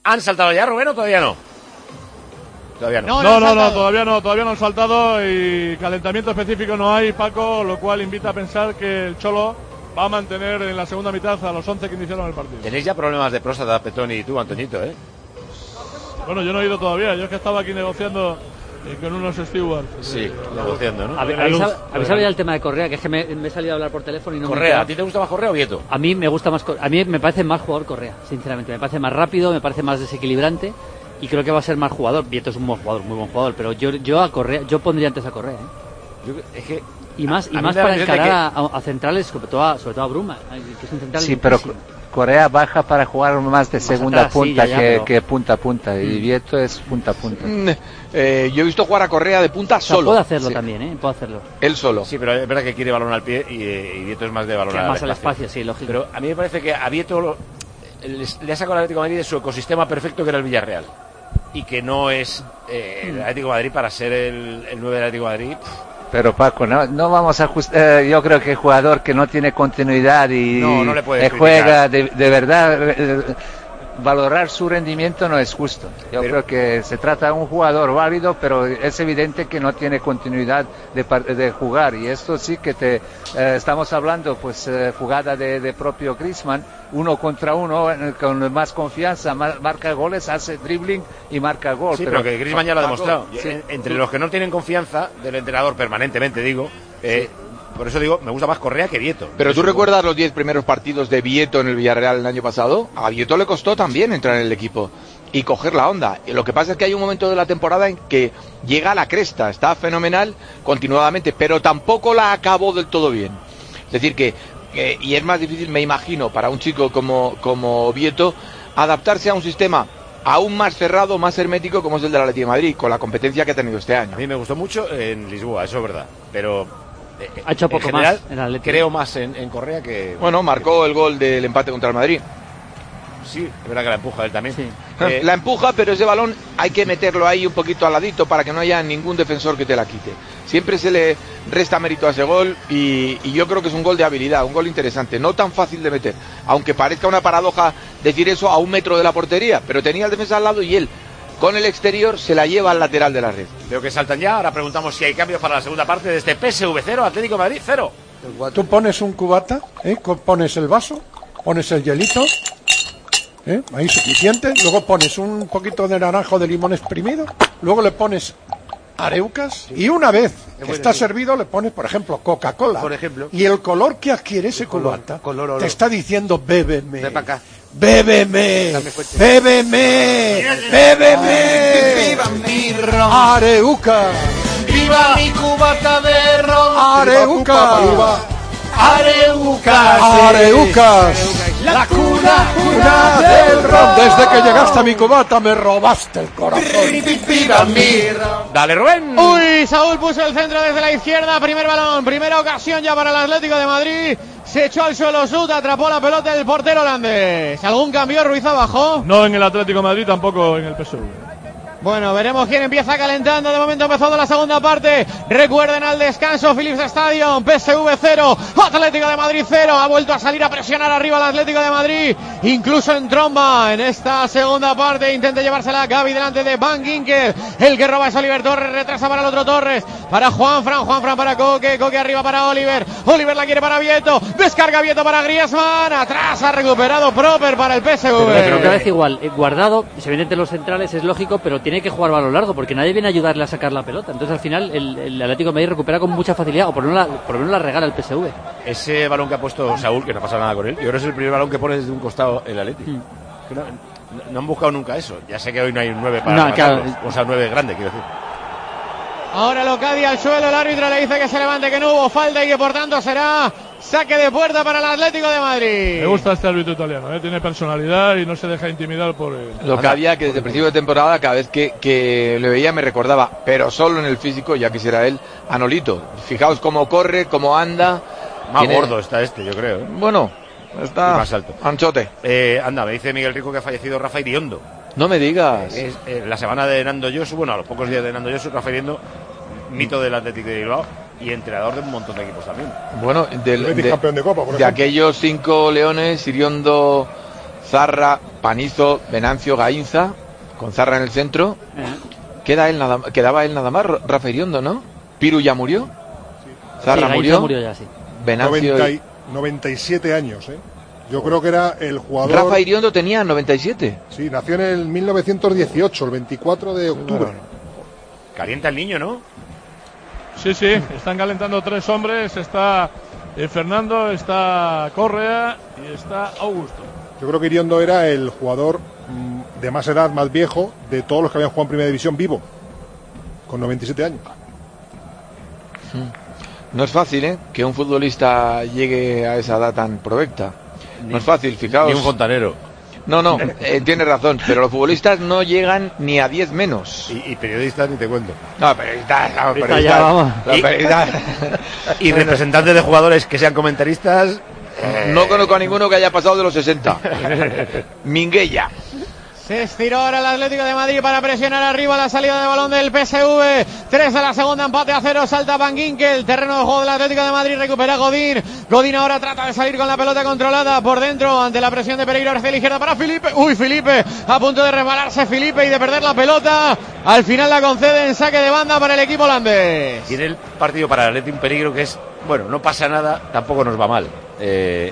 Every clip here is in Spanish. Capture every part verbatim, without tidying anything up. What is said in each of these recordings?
¿Han saltado ya, Rubén, o todavía no? Todavía no. No, no, no, no, todavía no, todavía no han saltado y calentamiento específico no hay, Paco, lo cual invita a pensar que el Cholo va a mantener en la segunda mitad a los once que iniciaron el partido. Tenéis ya problemas de próstata, Petoni y tú, Antoñito, ¿eh? Bueno, yo no he ido todavía, yo es que estaba aquí negociando eh, con unos stewards. Sí, eh, negociando, ¿no? ¿Habéis luz, sabido ya el tema de Correa? Que es que me, me he salido a hablar por teléfono y no Correa, me ¿a ti te gusta más Correa o Vieto? A mí me gusta más, a mí me parece más jugador Correa, sinceramente. Me parece más rápido, me parece más desequilibrante y creo que va a ser más jugador. Vieto es un buen jugador, muy buen jugador, pero yo yo a Correa, yo pondría antes a Correa, ¿eh? Yo, es que y más y a más mí me da para la impresión encarar de a, a centrales, sobre todo a, sobre todo a Bruma, que es un central. Sí, pero Correa baja para jugar más de Más segunda atrás, sí, punta ya, ya, que, pero- que punta a punta, y Vieto es punta a punta. Mm, eh, yo he visto jugar a Correa de punta O sea, solo. puede hacerlo Sí. también, ¿eh? Puede hacerlo. Él solo. Sí, pero es verdad que quiere balón al pie y, y Vieto es más de balón Que al más al espacio. espacio, sí, lógico. Pero a mí me parece que a Vieto lo- les- le ha sacado al Atlético de Madrid de su ecosistema perfecto, que era el Villarreal. Y que no es eh, el Atlético de Madrid para ser el, el nueve del Atlético de Madrid. Pero Paco, no, no vamos a just- eh, yo creo que el jugador que no tiene continuidad y No, no le puedes eh, juega de, de verdad, eh, valorar su rendimiento no es justo. Yo Pero- creo que se trata de un jugador válido, pero es evidente que no tiene continuidad de, par- de jugar, y esto sí que te eh, estamos hablando, pues eh, jugada de, de propio Griezmann, uno contra uno, eh, con más confianza, mar- marca goles, hace dribbling y marca gol. Sí, pero, que Griezmann ya lo ha Paco, demostrado. sí. En- Entre los que no tienen confianza del entrenador permanentemente, digo, eh, por eso digo, me gusta más Correa que Vieto. Pero tú Eso, recuerdas los diez primeros partidos de Vieto en el Villarreal el año pasado. A Vieto le costó también entrar en el equipo y coger la onda. Y lo que pasa es que hay un momento de la temporada en que llega a la cresta, está fenomenal continuadamente, pero tampoco la acabó del todo bien. Es decir que, eh, y es más difícil, me imagino, para un chico como, como Vieto, adaptarse a un sistema aún más cerrado, más hermético como es el del Atlético de Madrid, con la competencia que ha tenido este año. A mí me gustó mucho en Lisboa, eso es verdad. Pero eh, Ha hecho poco en general, más en Atlético. creo más en, en Correa que... Bueno, marcó el gol del empate contra el Madrid. Sí, es verdad que la empuja él también. Sí. Eh, La empuja, pero ese balón hay que meterlo ahí un poquito al ladito para que no haya ningún defensor que te la quite. Siempre se le resta mérito a ese gol y, y yo creo que es un gol de habilidad, un gol interesante, no tan fácil de meter, aunque parezca una paradoja decir eso a un metro de la portería, pero tenía el defensa al lado y él con el exterior se la lleva al lateral de la red. Veo que saltan ya, ahora preguntamos si hay cambios para la segunda parte de este P S V cero, Atlético de Madrid cero. Tú pones un cubata, ¿eh? Co- pones el vaso, pones el hielito, ¿eh? Ahí suficiente, luego pones un poquito de naranjo de limón exprimido, luego le pones areucas y una vez que está servido le pones, por ejemplo, Coca-Cola. Por ejemplo. Y el color que adquiere ese color, cubata color, olor. te está diciendo bébeme. Ven pa' acá. Bébeme, Dame fuerte. bébeme, bébeme. ¡Viva mi ron! Areuca, ¡Viva mi cubata de ron! Areuca, ¡Areucas! Areucas. La cuna, Cuna del ron. Desde que llegaste a mi cubata me robaste el corazón. ¡Viva mi ron! Dale, Rubén. Uy, Saúl puso el centro desde la izquierda, primer balón, primera ocasión ya para el Atlético de Madrid. Se echó al suelo Sud, atrapó la pelota el portero holandés. ¿Algún cambio, Ruiz abajo? No en el Atlético de Madrid, tampoco en el P S V. Bueno, veremos quién empieza calentando. De momento empezando la segunda parte. Recuerden al descanso, Philips Stadium, P S V cero, Atlético de Madrid cero. Ha vuelto a salir a presionar arriba el Atlético de Madrid, incluso en tromba en esta segunda parte. Intenta llevársela Gavi delante de Van Ginkel. El que roba es Oliver Torres, retrasa para el otro Torres, para Juanfran, Juanfran para Coque, Coque arriba para Oliver, Oliver la quiere para Vieto, descarga Vieto para Griezmann, atrás ha recuperado Proper para el P S V. Pero otra vez igual, eh, Guardado, evidentemente los centrales es lógico, pero tiene que jugar balón largo porque nadie viene a ayudarle a sacar la pelota. Entonces al final el, el Atlético de Madrid recupera con mucha facilidad, o por lo menos la, por lo menos la regala el P S V. Ese balón que ha puesto Saúl, que no pasa nada con él, yo creo que es el primer balón que pone desde un costado el Atlético. Mm. Que No, no- no han buscado nunca eso. Ya sé que hoy no hay un nueve para No, rematarlos. claro. O sea, un nueve grande, quiero decir. Ahora Locadia al suelo, el árbitro le dice que se levante, que no hubo falta y que por tanto será saque de puerta para el Atlético de Madrid. Me gusta este árbitro italiano, ¿eh? Tiene personalidad y no se deja intimidar por él. Lo que había que desde el principio de temporada, cada vez que, que le veía me recordaba, pero solo en el físico, ya quisiera él, a Nolito. Fijaos cómo corre, cómo anda. Más Tiene- gordo está este, yo creo. ¿eh? Bueno, está Y más alto. anchote. Eh, anda, me dice Miguel Rico que ha fallecido Rafa Iriondo. No me digas. Es, eh, la semana de Nando Yosu, bueno, a los pocos días de Nando Yosu, Rafa Iriondo, mito del Atlético de Bilbao y entrenador de un montón de equipos también. Bueno, del- Betis de, campeón de Copa, por de ejemplo. aquellos cinco leones, Iriondo Zarra, Panizo, Venancio, Gainza, con Zarra en el centro. Queda él nada, quedaba él nada más, Rafa Iriondo, ¿no? Piru ya murió. Zarra sí, murió. murió ya, sí. Venancio noventa, noventa y siete años, ¿eh? Yo creo que era el jugador... Rafa Iriondo tenía noventa y siete. Sí, nació en el mil novecientos dieciocho, el veinticuatro de octubre. Calienta el niño, ¿no? Sí, sí, están calentando tres hombres. Está eh, Fernando, está Correa y está Augusto. Yo creo que Iriondo era el jugador mmm, de más edad, más viejo, de todos los que habían jugado en Primera División vivo, con noventa y siete años. No es fácil, ¿eh? Que un futbolista llegue a esa edad tan provecta. No es fácil, fijaos. Ni un fontanero. No, no, eh, tiene razón, pero los futbolistas no llegan ni a diez menos. Y, y periodistas ni te cuento. No, periodistas, no, periodistas. Ya, vamos. No, y, periodistas. Y representantes de jugadores que sean comentaristas. Eh... No conozco a ninguno que haya pasado de los sesenta. Minguella. Se estiró ahora el Atlético de Madrid para presionar arriba la salida de balón del P S V. tres de la segunda, empate a cero, salta Van Ginkel. Terreno de juego del Atlético de Madrid, recupera Godín. Godín ahora trata de salir con la pelota controlada por dentro ante la presión de Pereiro hacia la izquierda para Felipe. Uy, Felipe, a punto de resbalarse Felipe y de perder la pelota. Al final la concede en saque de banda para el equipo holandés. Tiene el partido para el Atlético un peligro que es, bueno, no pasa nada, tampoco nos va mal. Eh,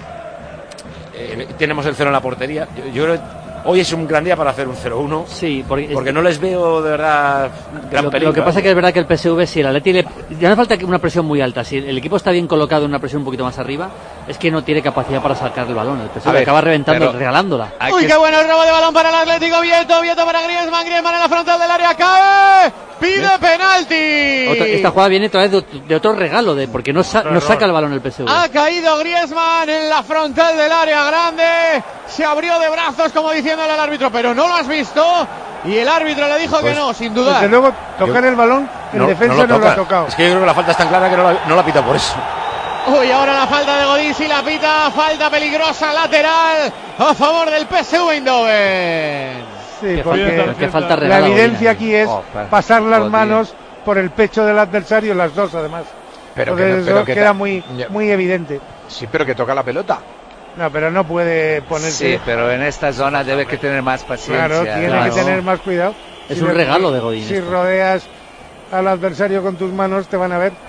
eh, tenemos el cero en la portería. Yo, yo creo que hoy es un gran día para hacer un cero uno. Sí, porque, porque no les veo de verdad gran lo, peligro. Lo que pasa es que es verdad que el P S V, si el Atleti le, ya no falta una presión muy alta. Si el equipo está bien colocado en una presión un poquito más arriba, es que no tiene capacidad para sacar el balón. El P S V ver, acaba reventando, regalándola. Uy, qué bueno el robo de balón para el Atlético. Vieto, Vieto para Griezmann. Griezmann en la frontal del área, cae. Pide ¿Eh? penalti. Otra, esta jugada viene otra vez de, de otro regalo, de porque no, sa, no saca el balón el P S V. Ha caído Griezmann en la frontal del área grande. Se abrió de brazos como diciéndole al árbitro, pero no lo has visto. Y el árbitro le dijo pues, que no, sin dudar. Desde luego, tocar yo, el balón, el no, defensa no lo, no lo ha tocado. Es que yo creo que la falta es tan clara que no la, no la pita por eso. Uy, ahora la falta de Godín, sí la pita. Falta peligrosa lateral a favor del P S V Eindhoven. Sí, porque que falta la evidencia aquí es oh, pasar las oh, manos por el pecho del adversario, las dos además. Pero Entonces que no, pero eso que queda muy, muy evidente. Sí, pero que toca la pelota. No, pero no puede ponerse. Sí, pero en esta zona debe que tener más paciencia. Claro, tiene claro. que tener más cuidado. Es si un regalo de Godín. Si rodeas al adversario con tus manos, te van a ver.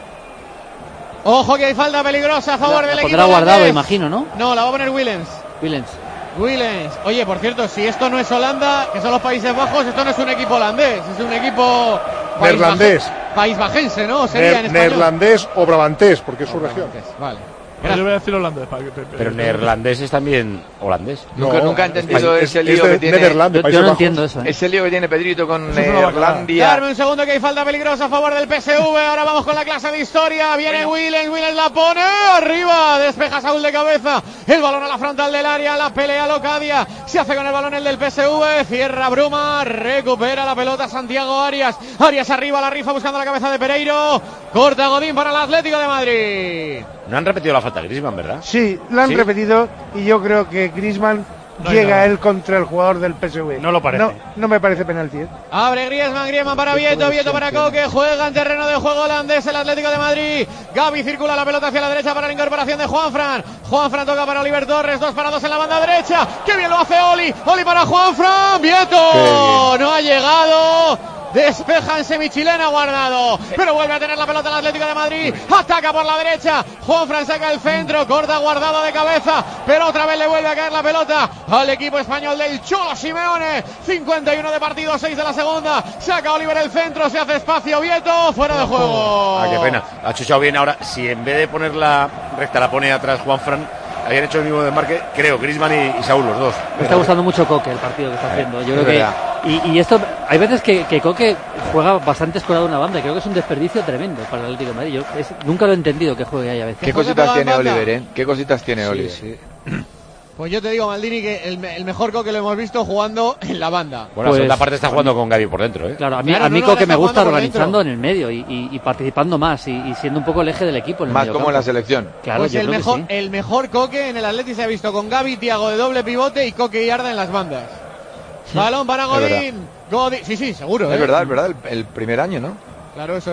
Ojo que hay falta peligrosa a favor la, del la equipo. Pondrá guardado, imagino, ¿no? No, la va a poner Willens. Willens. Willens. Oye, por cierto, si esto no es Holanda, que son los Países Bajos, esto no es un equipo holandés, es un equipo neerlandés. País bajense, ¿no? Sería ne en español. Neerlandés o brabantés, porque es su región. Vale. Pero yo voy a decir holandés. Para que te, pero neerlandés es también holandés. No, nunca, nunca he entendido es, ese es, lío es de, que tiene. Nederland, yo, yo no entiendo eso. ¿eh? Ese lío que tiene Pedrito con Neerlandia. Darme un segundo que hay falta peligrosa a favor del P S V. Ahora vamos con la clase de historia. Viene bueno. Willens, Willens la pone arriba. Despeja Saúl de cabeza. El balón a la frontal del área. La pelea Locadia. Se hace con el balón el del P S V. Cierra Bruma. Recupera la pelota Santiago Arias. Arias arriba, la rifa buscando la cabeza de Pereiro. Corta Godín para el Atlético de Madrid. No han repetido la falta de Griezmann, ¿verdad? Sí, la han ¿Sí? repetido y yo creo que Griezmann no llega a él contra el jugador del P S V. No lo parece. No, no me parece penalti. ¿eh? Abre Griezmann, Griezmann para Vieto, Vieto para Coque. Juega en terreno de juego holandés el Atlético de Madrid. Gavi circula la pelota hacia la derecha para la incorporación de Juanfran. Juanfran toca para Oliver Torres. Dos para dos en la banda derecha. ¡Qué bien lo hace Oli! Oli para Juanfran. Vieto no ha llegado. Despeja en semichilena Guardado, pero vuelve a tener la pelota el Atlético de Madrid. Ataca por la derecha. Juanfran saca el centro, corta Guardado de cabeza, pero otra vez le vuelve a caer la pelota al equipo español del Cholo Simeone. cincuenta y uno de partido, seis de la segunda. Saca Oliver el centro, se hace espacio. Vieto fuera de juego. Ah, qué pena. Ha chuchado bien ahora. Si en vez de poner la recta la pone atrás Juanfran, habían hecho el mismo desmarque, creo, Griezmann y, y Saúl, los dos. Me está gustando mucho Coque el partido que está haciendo. Yo creo que y, y esto, hay veces que, que Coque juega bastante escorado una banda. Creo que es un desperdicio tremendo para el Atlético de Madrid. Yo es, nunca lo he entendido que juegue ahí a veces. ¿Qué cositas tiene Oliver, eh? ¿Qué cositas tiene sí, Oliver? Sí. Pues yo te digo, Maldini, que el, el mejor Coque lo hemos visto jugando en la banda. Bueno, pues, la segunda parte está jugando con Gavi por dentro, ¿eh? Claro, a mí, claro, a mí no, Coque no, me gusta organizando en el medio y, y, y participando más y, y siendo un poco el eje del equipo. En el más como en la selección. Claro, pues yo el, creo mejor, que sí. el mejor Coque en el Atleti se ha visto con Gavi, Thiago de doble pivote y Coque y Arda en las bandas. Sí. Balón para Godín. Godín. Sí, sí, seguro. Es ¿eh? verdad, es verdad, el, el primer año, ¿no? Claro, eso es.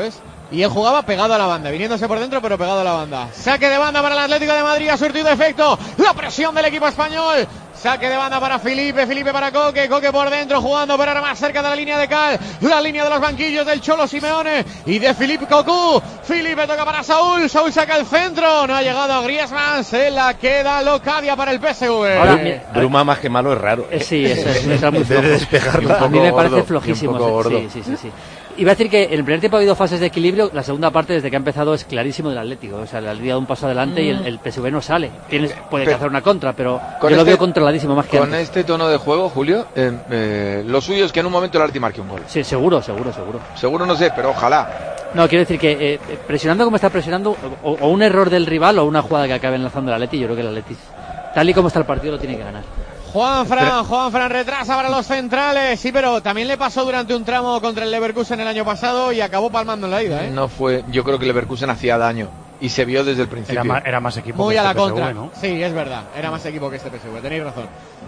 y él jugaba pegado a la banda, viniéndose por dentro pero pegado a la banda. Saque de banda para el Atlético de Madrid, ha surtido efecto la presión del equipo español. Saque de banda para Felipe, Felipe para Coque, Coque por dentro jugando, pero ahora más cerca de la línea de cal, la línea de los banquillos del Cholo Simeone y de Filipe Cocu. Felipe toca para Saúl, Saúl saca el centro, no ha llegado a Griezmann, se la queda Locadia para el P S V. Ahora, eh, Bruma más que malo es raro. Eh, sí, eso es, es muy flojo. De a mí me parece gordo, flojísimo. Sí, sí, sí, sí. Iba a decir que en el primer tiempo ha habido fases de equilibrio, la segunda parte desde que ha empezado es clarísimo del Atlético, o sea, le ha dado un paso adelante mm. y el, el P S V no sale. Tienes, puede pero, hacer una contra, pero yo este, lo veo controladísimo más que con antes. Este tono de juego, Julio, eh, eh, lo suyo es que en un momento el Atleti marque un gol. Sí, seguro, seguro, seguro. Seguro no sé, pero ojalá. No, quiero decir que eh, presionando como está presionando, o, o un error del rival o una jugada que acabe enlazando el Atleti, yo creo que el Atleti, tal y como está el partido, lo tiene que ganar. Juanfran, Juanfran retrasa para los centrales, sí, pero también le pasó durante un tramo contra el Leverkusen el año pasado y acabó palmando en la ida, ¿eh? No fue, yo creo que el Leverkusen hacía daño y se vio desde el principio. Era más, era más equipo muy que a este la contra, P S V, ¿no? Sí, es verdad, era más equipo que este P S V, tenéis razón.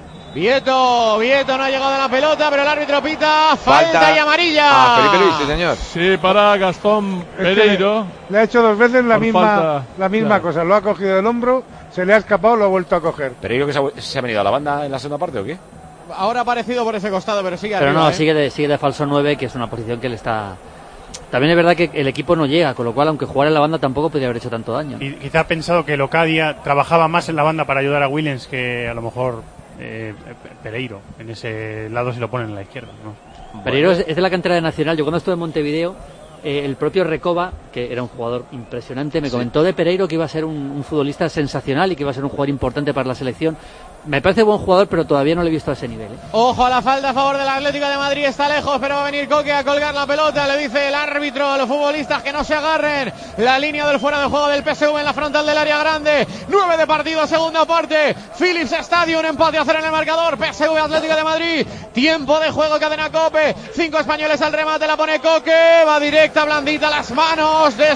Vieto, Vieto no ha llegado a la pelota, pero el árbitro pita falta, falta y amarilla. Ah, Felipe Luis, sí, señor. Sí, para Gastón Pereiro. Es que le, le ha hecho dos veces la misma, falta, la misma claro. cosa, lo ha cogido del hombro, se le ha escapado, lo ha vuelto a coger. ¿Pereiro que se ha, se ha venido a la banda en la segunda parte o qué? Ahora ha aparecido por ese costado, pero sigue Pero arriba, no, ¿eh? sigue de, sigue de falso nueve, que es una posición que le está... También es verdad que el equipo no llega, con lo cual, aunque jugara en la banda, tampoco podría haber hecho tanto daño. Y quizá ha pensado que Locadia trabajaba más en la banda para ayudar a Williams que a lo mejor eh, Pereiro. En ese lado si lo ponen en la izquierda, ¿no? Pereiro es, es de la cantera de Nacional. Yo cuando estuve en Montevideo, eh, el propio Recoba, que era un jugador impresionante, me sí. comentó de Pereiro que iba a ser un, un futbolista sensacional y que iba a ser un jugador importante para la selección. Me parece buen jugador, pero todavía no lo he visto a ese nivel, ¿eh? Ojo a la falta a favor del Atlético de Madrid, está lejos, pero va a venir Coque a colgar la pelota. Le dice el árbitro a los futbolistas que no se agarren. La línea del fuera de juego del P S V en la frontal del área grande. nueve de partido, segunda parte. Philips Stadium, empate a cero en el marcador. P S V Atlético de Madrid. Tiempo de juego, cadena Cope. Cinco españoles al remate, la pone Coque. Va directa, blandita, las manos de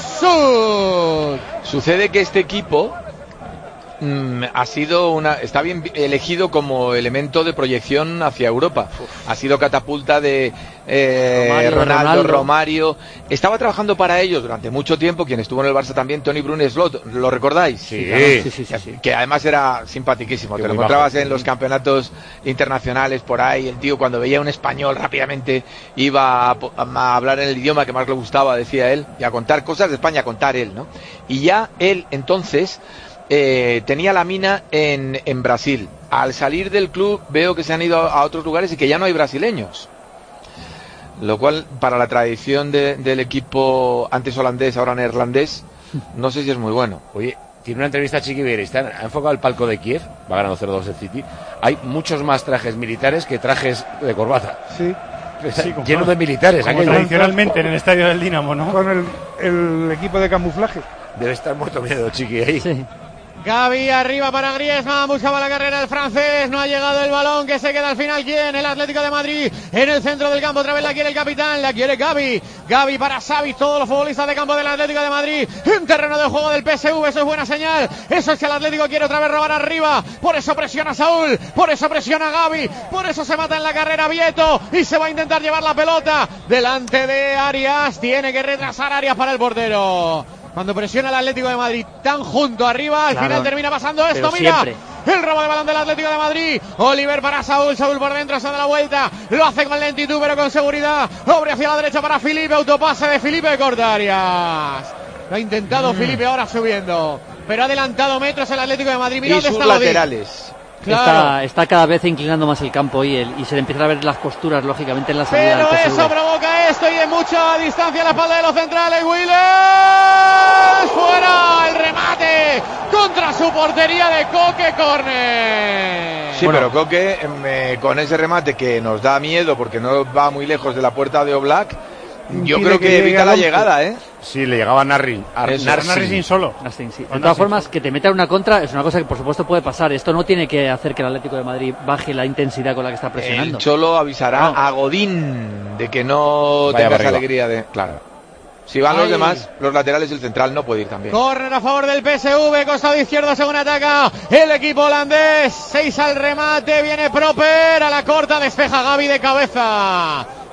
Sud. Sucede que este equipo Mm, ha sido una está bien elegido como elemento de proyección hacia Europa. Uf. Ha sido catapulta de eh, Romario, Ronaldo, Ronaldo. Romario. Estaba trabajando para ellos durante mucho tiempo. Quien estuvo en el Barça también, Tony Bruneslot, ¿lo recordáis? Sí, sí, sí, sí, sí. Que además era simpaticísimo. Te lo encontrabas bajo. En los campeonatos internacionales por ahí. El tío, cuando veía un español, rápidamente iba a, a hablar en el idioma que más le gustaba, decía él, y a contar cosas de España, a contar él, ¿no? Y ya él entonces Eh, tenía la mina en, en Brasil. Al salir del club veo que se han ido a, a otros lugares y que ya no hay brasileños, lo cual para la tradición de, del equipo antes holandés, ahora neerlandés, no sé si es muy bueno. Oye, tiene una entrevista a Chiqui Beiristán, ha enfocado el palco de Kiev, va ganando cero dos el City. Hay muchos más trajes militares que trajes de corbata. Sí. Sí, lleno de militares. Como tradicionalmente en el estadio del Dinamo, ¿no? Con el, el equipo de camuflaje. Debe estar muerto miedo, Chiqui, ahí. Sí. Gavi arriba para Griezmann, buscaba la carrera el francés, no ha llegado el balón, que se queda al final. ¿Quién? El Atlético de Madrid en el centro del campo, otra vez la quiere el capitán, la quiere Gavi, Gavi para Savic, todos los futbolistas de campo del Atlético de Madrid en terreno de juego del P S V, eso es buena señal, eso es que el Atlético quiere otra vez robar arriba, por eso presiona Saúl, por eso presiona Gavi, por eso se mata en la carrera Vieto y se va a intentar llevar la pelota delante de Arias, tiene que retrasar Arias para el portero. Cuando presiona el Atlético de Madrid tan junto arriba, al claro, final termina pasando esto, mira. Siempre. El robo de balón del Atlético de Madrid. Oliver para Saúl, Saúl por dentro, se da la vuelta. Lo hace con lentitud pero con seguridad. Obre hacia la derecha para Felipe, autopase de Felipe de corta Arias. Lo ha intentado mm. Felipe ahora subiendo, pero ha adelantado metros el Atlético de Madrid. Mira y dónde sus está laterales. Claro. Está, está cada vez inclinando más el campo y, el, y se le empiezan a ver las costuras, lógicamente, en la salida pero del P S V. Eso provoca esto y en mucha distancia a la espalda de los centrales. Williams fuera, el remate contra su portería de Coque, córner. Sí, bueno, pero Coque eh, con ese remate que nos da miedo porque no va muy lejos de la puerta de Oblak. Yo creo que, que evita la llegada, ¿eh? Sí, le llegaba a Narri. Narri solo. Narri, sí. De todas formas, que te meta una contra es una cosa que por supuesto puede pasar. Esto no tiene que hacer que el Atlético de Madrid baje la intensidad con la que está presionando. El Cholo avisará no. a Godín de que no Vaya tengas alegría de... Claro. Si van Ay. los demás, los laterales y el central no puede ir también. Corner a favor del P S V, costado izquierdo según ataca el equipo holandés. Seis al remate, viene Proper, a la corta, despeja Gavi de cabeza.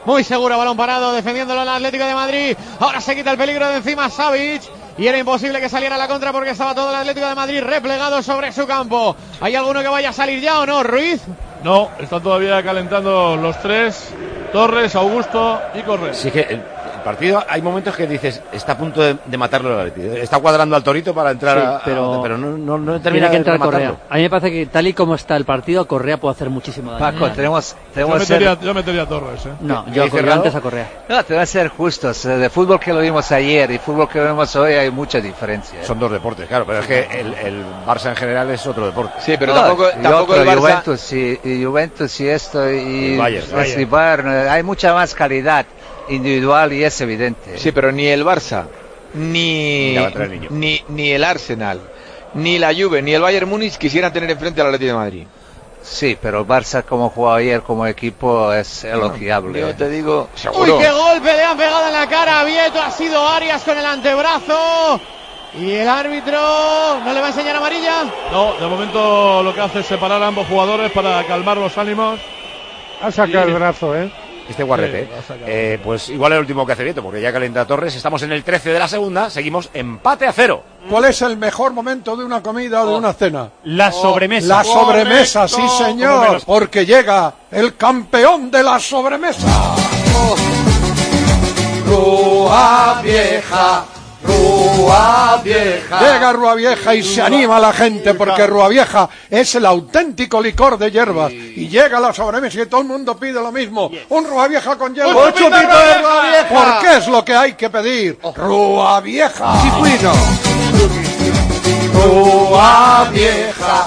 muy seguro, balón parado, defendiéndolo el Atlético de Madrid. Ahora se quita el peligro de encima Savic. Y era imposible que saliera a la contra porque estaba todo el Atlético de Madrid replegado sobre su campo. ¿Hay alguno que vaya a salir ya o no, Ruiz? No, están todavía calentando los tres, Torres, Augusto y Correa. Sí que el, el partido, hay momentos que dices, está a punto de, de matarlo el Atlético. Está cuadrando al Torito para entrar, sí, pero, a, pero no, no, no termina tiene que entrar de Correa. matarlo. A mí me parece que tal y como está el partido, Correa puede hacer muchísimo daño. Paco, tenemos, tenemos yo, metería, ser... yo metería a Torres, ¿eh? No, yo Correa antes a Correa. No, te voy a ser justos. De fútbol que lo vimos ayer y fútbol que vemos hoy hay mucha diferencia. Son dos deportes, claro, pero es que el, el Barça en general es otro deporte. Sí, pero no, tampoco, tampoco otro, el Barça... Juventus y, y Juventus y esto y, y Bayern, y Bayern. Hay mucha más calidad individual y es evidente. Sí, pero ni el Barça, ni, ni, ni el Arsenal, ni la Juve, ni el Bayern Múnich quisieran tener enfrente al Atlético de Madrid. Sí, pero el Barça como jugó ayer como equipo es elogiable. Yo te digo, seguro. Uy, qué golpe le han pegado en la cara a Vieto, ha sido Arias con el antebrazo. Y el árbitro no le va a enseñar amarilla. No, de momento lo que hace es separar a ambos jugadores para calmar los ánimos. Ha sacado y... el brazo, ¿eh? Este guarrete, sí, eh. Eh, pues igual es el último que hace Vieto, porque ya calienta Torres. Estamos en el trece de la segunda, seguimos empate a cero. ¿Cuál es el mejor momento de una comida o de una cena? La sobremesa. La sobremesa, sí señor, porque llega el campeón de la sobremesa. Oh. Rúa Vieja, Rúa Vieja. Llega Rúa Vieja y se anima la gente porque Rúa Vieja es el auténtico licor de hierbas. Y llega la sobremesa y todo el mundo pide lo mismo. Un Rúa Vieja con hierbas. ¡Un chupito de Rúa Vieja! Porque es lo que hay que pedir. Rúa Vieja. Chicuino. Rúa Vieja.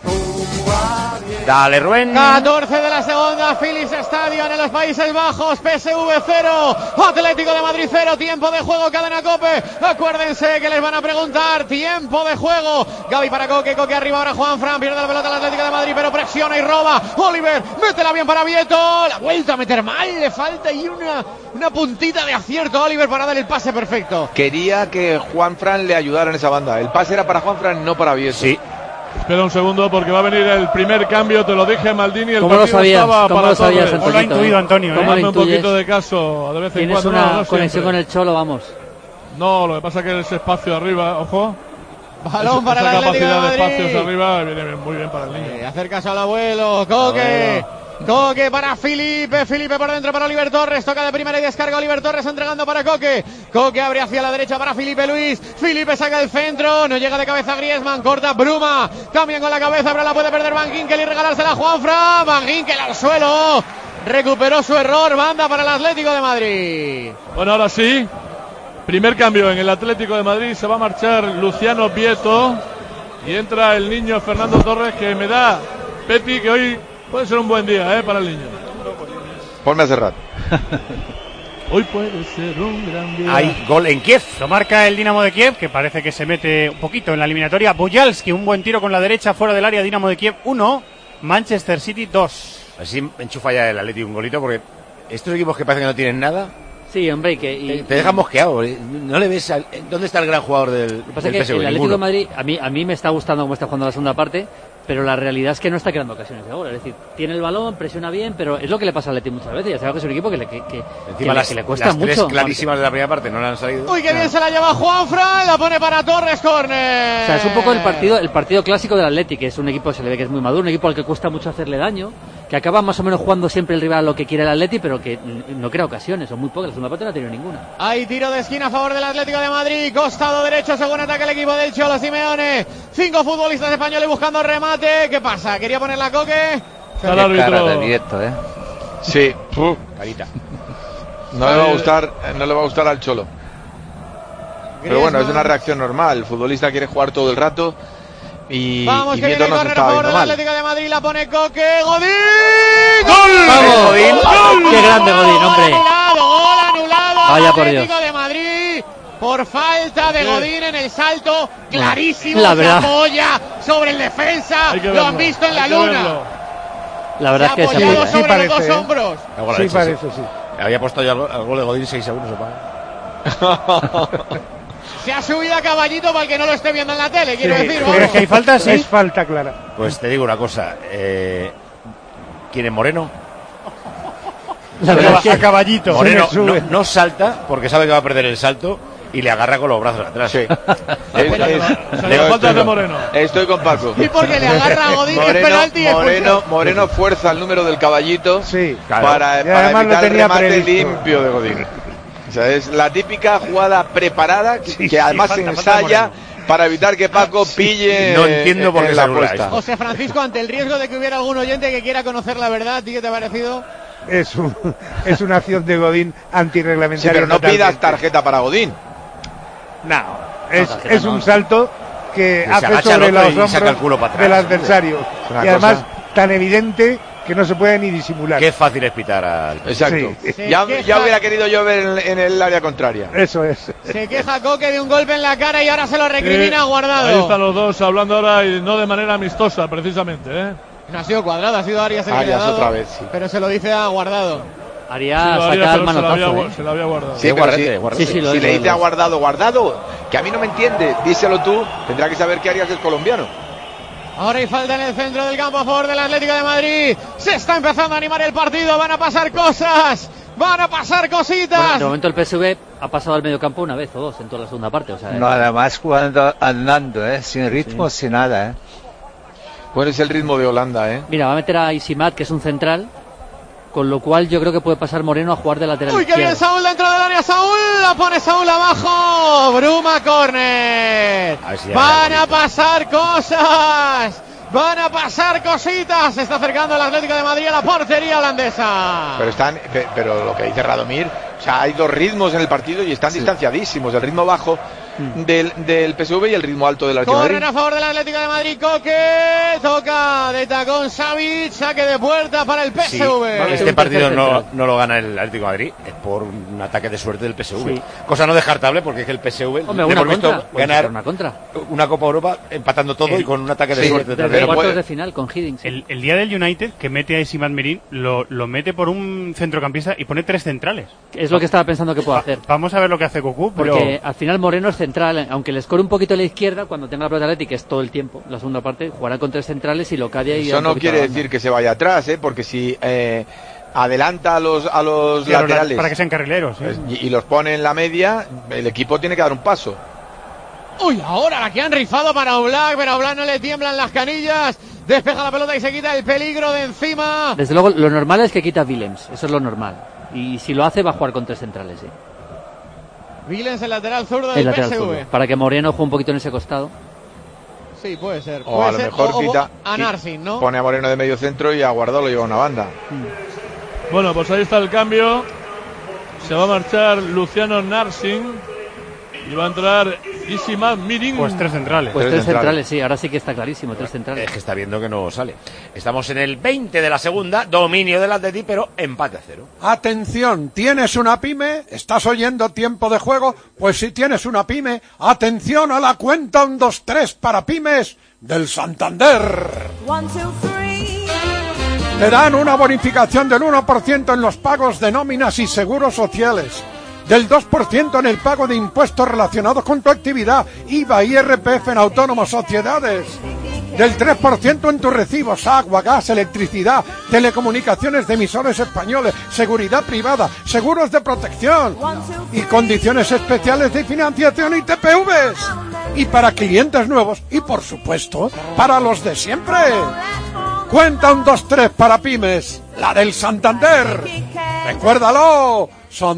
Dale, Rubén. catorce de la segunda, Philips Stadium en los Países Bajos, P S V cero, Atlético de Madrid cero, tiempo de juego, cadena COPE. Acuérdense que les van a preguntar, tiempo de juego. Gavi para Coque, Coque arriba ahora Juanfran, pierde la pelota el Atlético de Madrid, pero presiona y roba. Oliver, métela bien para Vieto, la vuelta a meter mal, le falta ahí una, una puntita de acierto a Oliver para dar el pase perfecto. Quería que Juanfran le ayudara en esa banda. El pase era para Juanfran, no para Vieto. Sí. Espera un segundo porque va a venir el primer cambio, te lo dije, Maldini, el ¿Cómo partido lo sabías? estaba ¿Cómo para lo sabías, Torres. Lo ha intuido Antonio, ¿eh? Hazme un poquito de caso de vez en Tienes cuando. una no, no conexión siempre. con el Cholo, vamos. No, lo que pasa es que ese espacio arriba, ojo. Balón para esa el Atlético capacidad de de Madrid. espacios arriba viene bien, muy bien para el niño. Eh, hacer caso al abuelo, Coque. Coque para Felipe, Felipe por dentro para Oliver Torres, toca de primera y descarga Oliver Torres entregando para Coque. Coque abre hacia la derecha para Felipe Luis, Felipe saca el centro, no llega de cabeza Griezmann, corta Bruma, cambian con la cabeza, pero la puede perder Van Ginkel y regalársela a Juanfran. Van Ginkel al suelo, recuperó su error, banda para el Atlético de Madrid. Bueno, ahora sí, primer cambio en el Atlético de Madrid, se va a marchar Luciano Vieto y entra el niño Fernando Torres, que me da, Pepi, que hoy puede ser un buen día, ¿eh? Para el niño. Ponme a Serrat. Hoy puede ser un gran día. Hay gol en Kiev. Lo marca el Dinamo de Kiev, que parece que se mete un poquito en la eliminatoria. Bojalski, un buen tiro con la derecha fuera del área. Dinamo de Kiev uno, Manchester City dos. Así enchufa ya el Atlético un golito, porque estos equipos que parecen que no tienen nada. Sí, hombre, y que... Y, te, te dejan mosqueado. No le ves... A, ¿dónde está el gran jugador del, Lo que pasa del es que P S V? el Atlético Ninguno. de Madrid, a mí, a mí me está gustando cómo está jugando la segunda parte, pero la realidad es que no está creando ocasiones de gol. Es decir, tiene el balón, presiona bien, pero es lo que le pasa al Atlético muchas veces. Ya sabes que es un equipo que le, que, que, Encima que, las, que le cuesta las mucho. tres clarísimas de la primera parte no le han salido. Uy, qué bien se la lleva Juanfran, la pone para Torres, córner. O sea, es un poco el partido, el partido clásico del Atlético, que es un equipo que se le ve que es muy maduro, un equipo al que cuesta mucho hacerle daño, que acaba más o menos jugando siempre el rival a lo que quiere el Atlético, pero que no crea ocasiones, son muy pocas. La segunda parte no ha tenido ninguna. Hay tiro de esquina a favor del Atlético de Madrid, costado derecho, según ataca el equipo del Cholo Simeone. Cinco futbolistas españoles buscando remate. ¿Qué pasa? ¿Quería poner la Coque? Qué cara de Vieto, ¿eh? Sí. Uf. Carita. No le va a gustar, no le va a gustar al Cholo. Pero bueno, es una reacción normal. El futbolista quiere jugar todo el rato. Y, Vamos, y que Vieto viene no el se corner a estaba favor viendo del mal. Atlético de Madrid, la pone Coque, Godín. ¡Gol! ¡Vamos! Godín. ¡Gol! ¡Qué grande Godín, hombre! Gol anulado, gol anulado. Vaya por Atlético Dios. de Madrid por falta de Godín en el salto, clarísimo, La se verdad. apoya sobre el defensa, Hay que lo verlo, han visto en la hay que luna. verlo. La verdad Se es ha que se apoyado apoya. sobre Sí los parece, dos ¿eh? hombros. Algo lo ha Sí, hecho, parece, sí. Había puesto ya el, el gol de Godín seis segundos. Opa. Se ha subido a caballito para el que no lo esté viendo en la tele, quiero Sí, decir. pero vamos. es que hay falta, sí. Es falta clara. Pues te digo una cosa. Eh, ¿Quién es Moreno? a caballito. Moreno no, no salta porque sabe que va a perder el salto y le agarra con los brazos atrás. Sí. es, es, se le falta de Moreno. Estoy con Paco. Y porque le agarra a Godín, Moreno, es penalti. Moreno, Moreno fuerza el número del caballito sí, claro. para, para evitar el remate previsto. limpio de Godín. O sea, es la típica jugada preparada que, sí, que además sí, falta, se ensaya para evitar que Paco ah, sí. pille. No entiendo por qué la apuesta. José Francisco, ante el riesgo de que hubiera algún oyente que quiera conocer la verdad, ¿qué te ha parecido? Es, un, es una acción de Godín antirreglamentaria. Sí, pero no totalmente. pidas tarjeta para Godín. No, es, no, es no. un salto que y hace sobre los hombros atrás, del adversario. Y además tan evidente que no se puede ni disimular. Qué fácil es pitar al... Exacto. Sí. Ya, ya hubiera querido yo ver en, en el área contraria. Eso es. Se queja Coque de un golpe en la cara y ahora se lo recrimina eh, Guardado. Ahí están los dos hablando ahora y no de manera amistosa, precisamente. ¿eh? No ha sido Cuadrado, ha sido Arias el que Arias le ha dado, otra vez, sí. Pero se lo dice a Guardado. Arias sí, saca el manotazo. Se lo había, ¿eh? se lo había guardado. Sí, guardete, sí, guardete. Sí, sí, sí, si le dice a Guardado, Guardado, que a mí no me entiende, díselo tú, tendrá que saber que Arias es colombiano. Ahora hay falta en el centro del campo a favor del Atlético de Madrid. Se está empezando a animar el partido. Van a pasar cosas. Van a pasar cositas. Bueno, de momento el P S V ha pasado al medio campo una vez o dos en toda la segunda parte. O sea, no, además jugando andando, ¿eh? Sin ritmo, sí. sin nada. ¿eh? ¿Cuál es el ritmo de Holanda? ¿eh? Mira, va a meter a Isimat, que es un central. Con lo cual yo creo que puede pasar Moreno a jugar de lateral Uy, izquierdo. Uy, qué bien Saúl dentro del área. Saúl, la pone Saúl abajo. Bruma Corner. Si Van a pasar cosas. Van a pasar cositas. Se está acercando el Atlético de Madrid a la portería holandesa. Pero están, pero lo que dice Radomir, o sea, hay dos ritmos en el partido y están sí. distanciadísimos. El ritmo bajo mm. del, del P S V y el ritmo alto del Atlético de Madrid. Corren a favor del Atlético de Madrid. Coque toca de tacón Savic. Saque de puerta para el P S V. Sí, este partido no, no lo gana el Atlético de Madrid. Es por un ataque de suerte del P S V. Sí. Cosa no descartable porque es que el P S V Hombre, le hemos visto ganar una, contra. una Copa Europa empatando todo el, y con un ataque de sí, suerte. Desde cuartos puede... de final con Hiddink. Sí. El, el día del United que mete a Isimat Mirin lo, lo mete por un centrocampista y pone tres centrales. Es lo que estaba pensando que puede hacer. Vamos a ver lo que hace Cocu. Porque pero... al final Moreno es central, aunque le score un poquito a la izquierda, cuando tenga la pelota Atleti, que es todo el tiempo, la segunda parte, jugará con tres centrales y lo cadia y... Eso no quiere decir que se vaya atrás, ¿eh? Porque si eh, adelanta a los, a los sí, laterales... Para que sean carrileros. ¿sí? pues, y, y los pone en la media, el equipo tiene que dar un paso. Uy, ahora la que han rifado para Oblak, pero a Oblak no le tiemblan las canillas. Despeja la pelota y se quita el peligro de encima. Desde luego, lo normal es que quita Willems, eso es lo normal. Y si lo hace, va a jugar con tres centrales, sí. Willems, el lateral zurdo del P S V. Para que Moreno juegue un poquito en ese costado. Sí, puede ser. O puede a lo ser, mejor o, quita, o a Narsin, ¿no? Pone a Moreno de medio centro y a Guardado lo lleva a una banda. Mm. Bueno, pues ahí está el cambio. Se va a marchar Luciano Narsin. Y va a entrar Isimat Mirin. Pues tres centrales. Pues tres, tres centrales. centrales, sí, ahora sí que está clarísimo, tres centrales. Es que está viendo que no sale. Estamos en el veinte de la segunda, dominio del Atleti, pero empate a cero. Atención, ¿tienes una pyme? ¿Estás oyendo Tiempo de Juego? Pues si tienes una pyme, atención a la cuenta un, dos, tres para pymes del Santander. One, two, three. Te dan una bonificación del uno por ciento en los pagos de nóminas y seguros sociales, del dos por ciento en el pago de impuestos relacionados con tu actividad, I V A, I R P F en autónomos, sociedades, del tres por ciento en tus recibos, agua, gas, electricidad, telecomunicaciones de emisores españoles, seguridad privada, seguros de protección y condiciones especiales de financiación y T P Vs. Y para clientes nuevos y, por supuesto, para los de siempre. Cuenta un, dos, tres para pymes, la del Santander. Recuérdalo.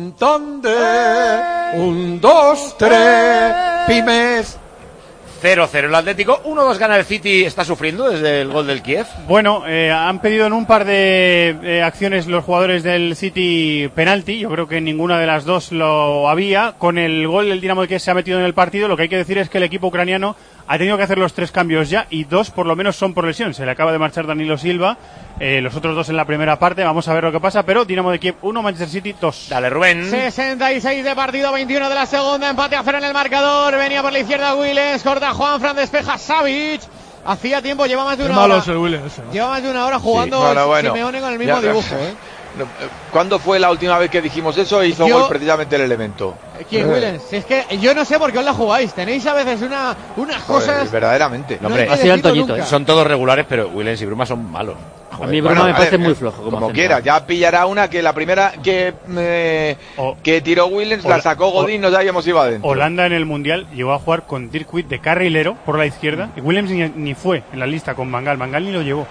Santander, un, dos, tres, pymes. cero cero el Atlético, uno dos gana el City, está sufriendo desde el gol del Kiev. Bueno, eh, han pedido en un par de eh, acciones los jugadores del City penalti, yo creo que ninguna de las dos lo había. Con el gol del Dinamo de Kiev se ha metido en el partido, lo que hay que decir es que el equipo ucraniano ha tenido que hacer los tres cambios ya y dos por lo menos son por lesión. Se le acaba de marchar Danilo Silva, eh, los otros dos en la primera parte, vamos a ver lo que pasa, pero Dinamo de Kiev uno, Manchester City dos. Dale, Rubén. sesenta y seis de partido, veintiuno de la segunda, empate a cero en el marcador, venía por la izquierda Willes, corta Juanfran, despeja Savic. Hacía tiempo, lleva más de una hora. El Williams, ¿no? Lleva más de una hora jugando sí, bueno, bueno. Simeone con el mismo ya, dibujo, ¿eh? ¿Cuándo fue la última vez que dijimos eso e hizo yo, gol precisamente el elemento? ¿Quién, Williams? Si es que yo no sé por qué os la jugáis. Tenéis a veces una, unas cosas... Joder, verdaderamente. No, hombre, ha sido el Toñito, ¿eh? Son todos regulares, pero Williams y Bruma son malos. joder. A mí Bruma Bueno, me parece a ver, muy flojo. Como, Como quiera, ya pillará una que la primera que, eh, que tiró Williams la sacó Godín, no sabíamos si iba adentro. Holanda en el Mundial llegó a jugar con Dirk Kuyt de carrilero por la izquierda y Williams ni, ni fue en la lista con Van Gaal. Van Gaal ni lo llevó.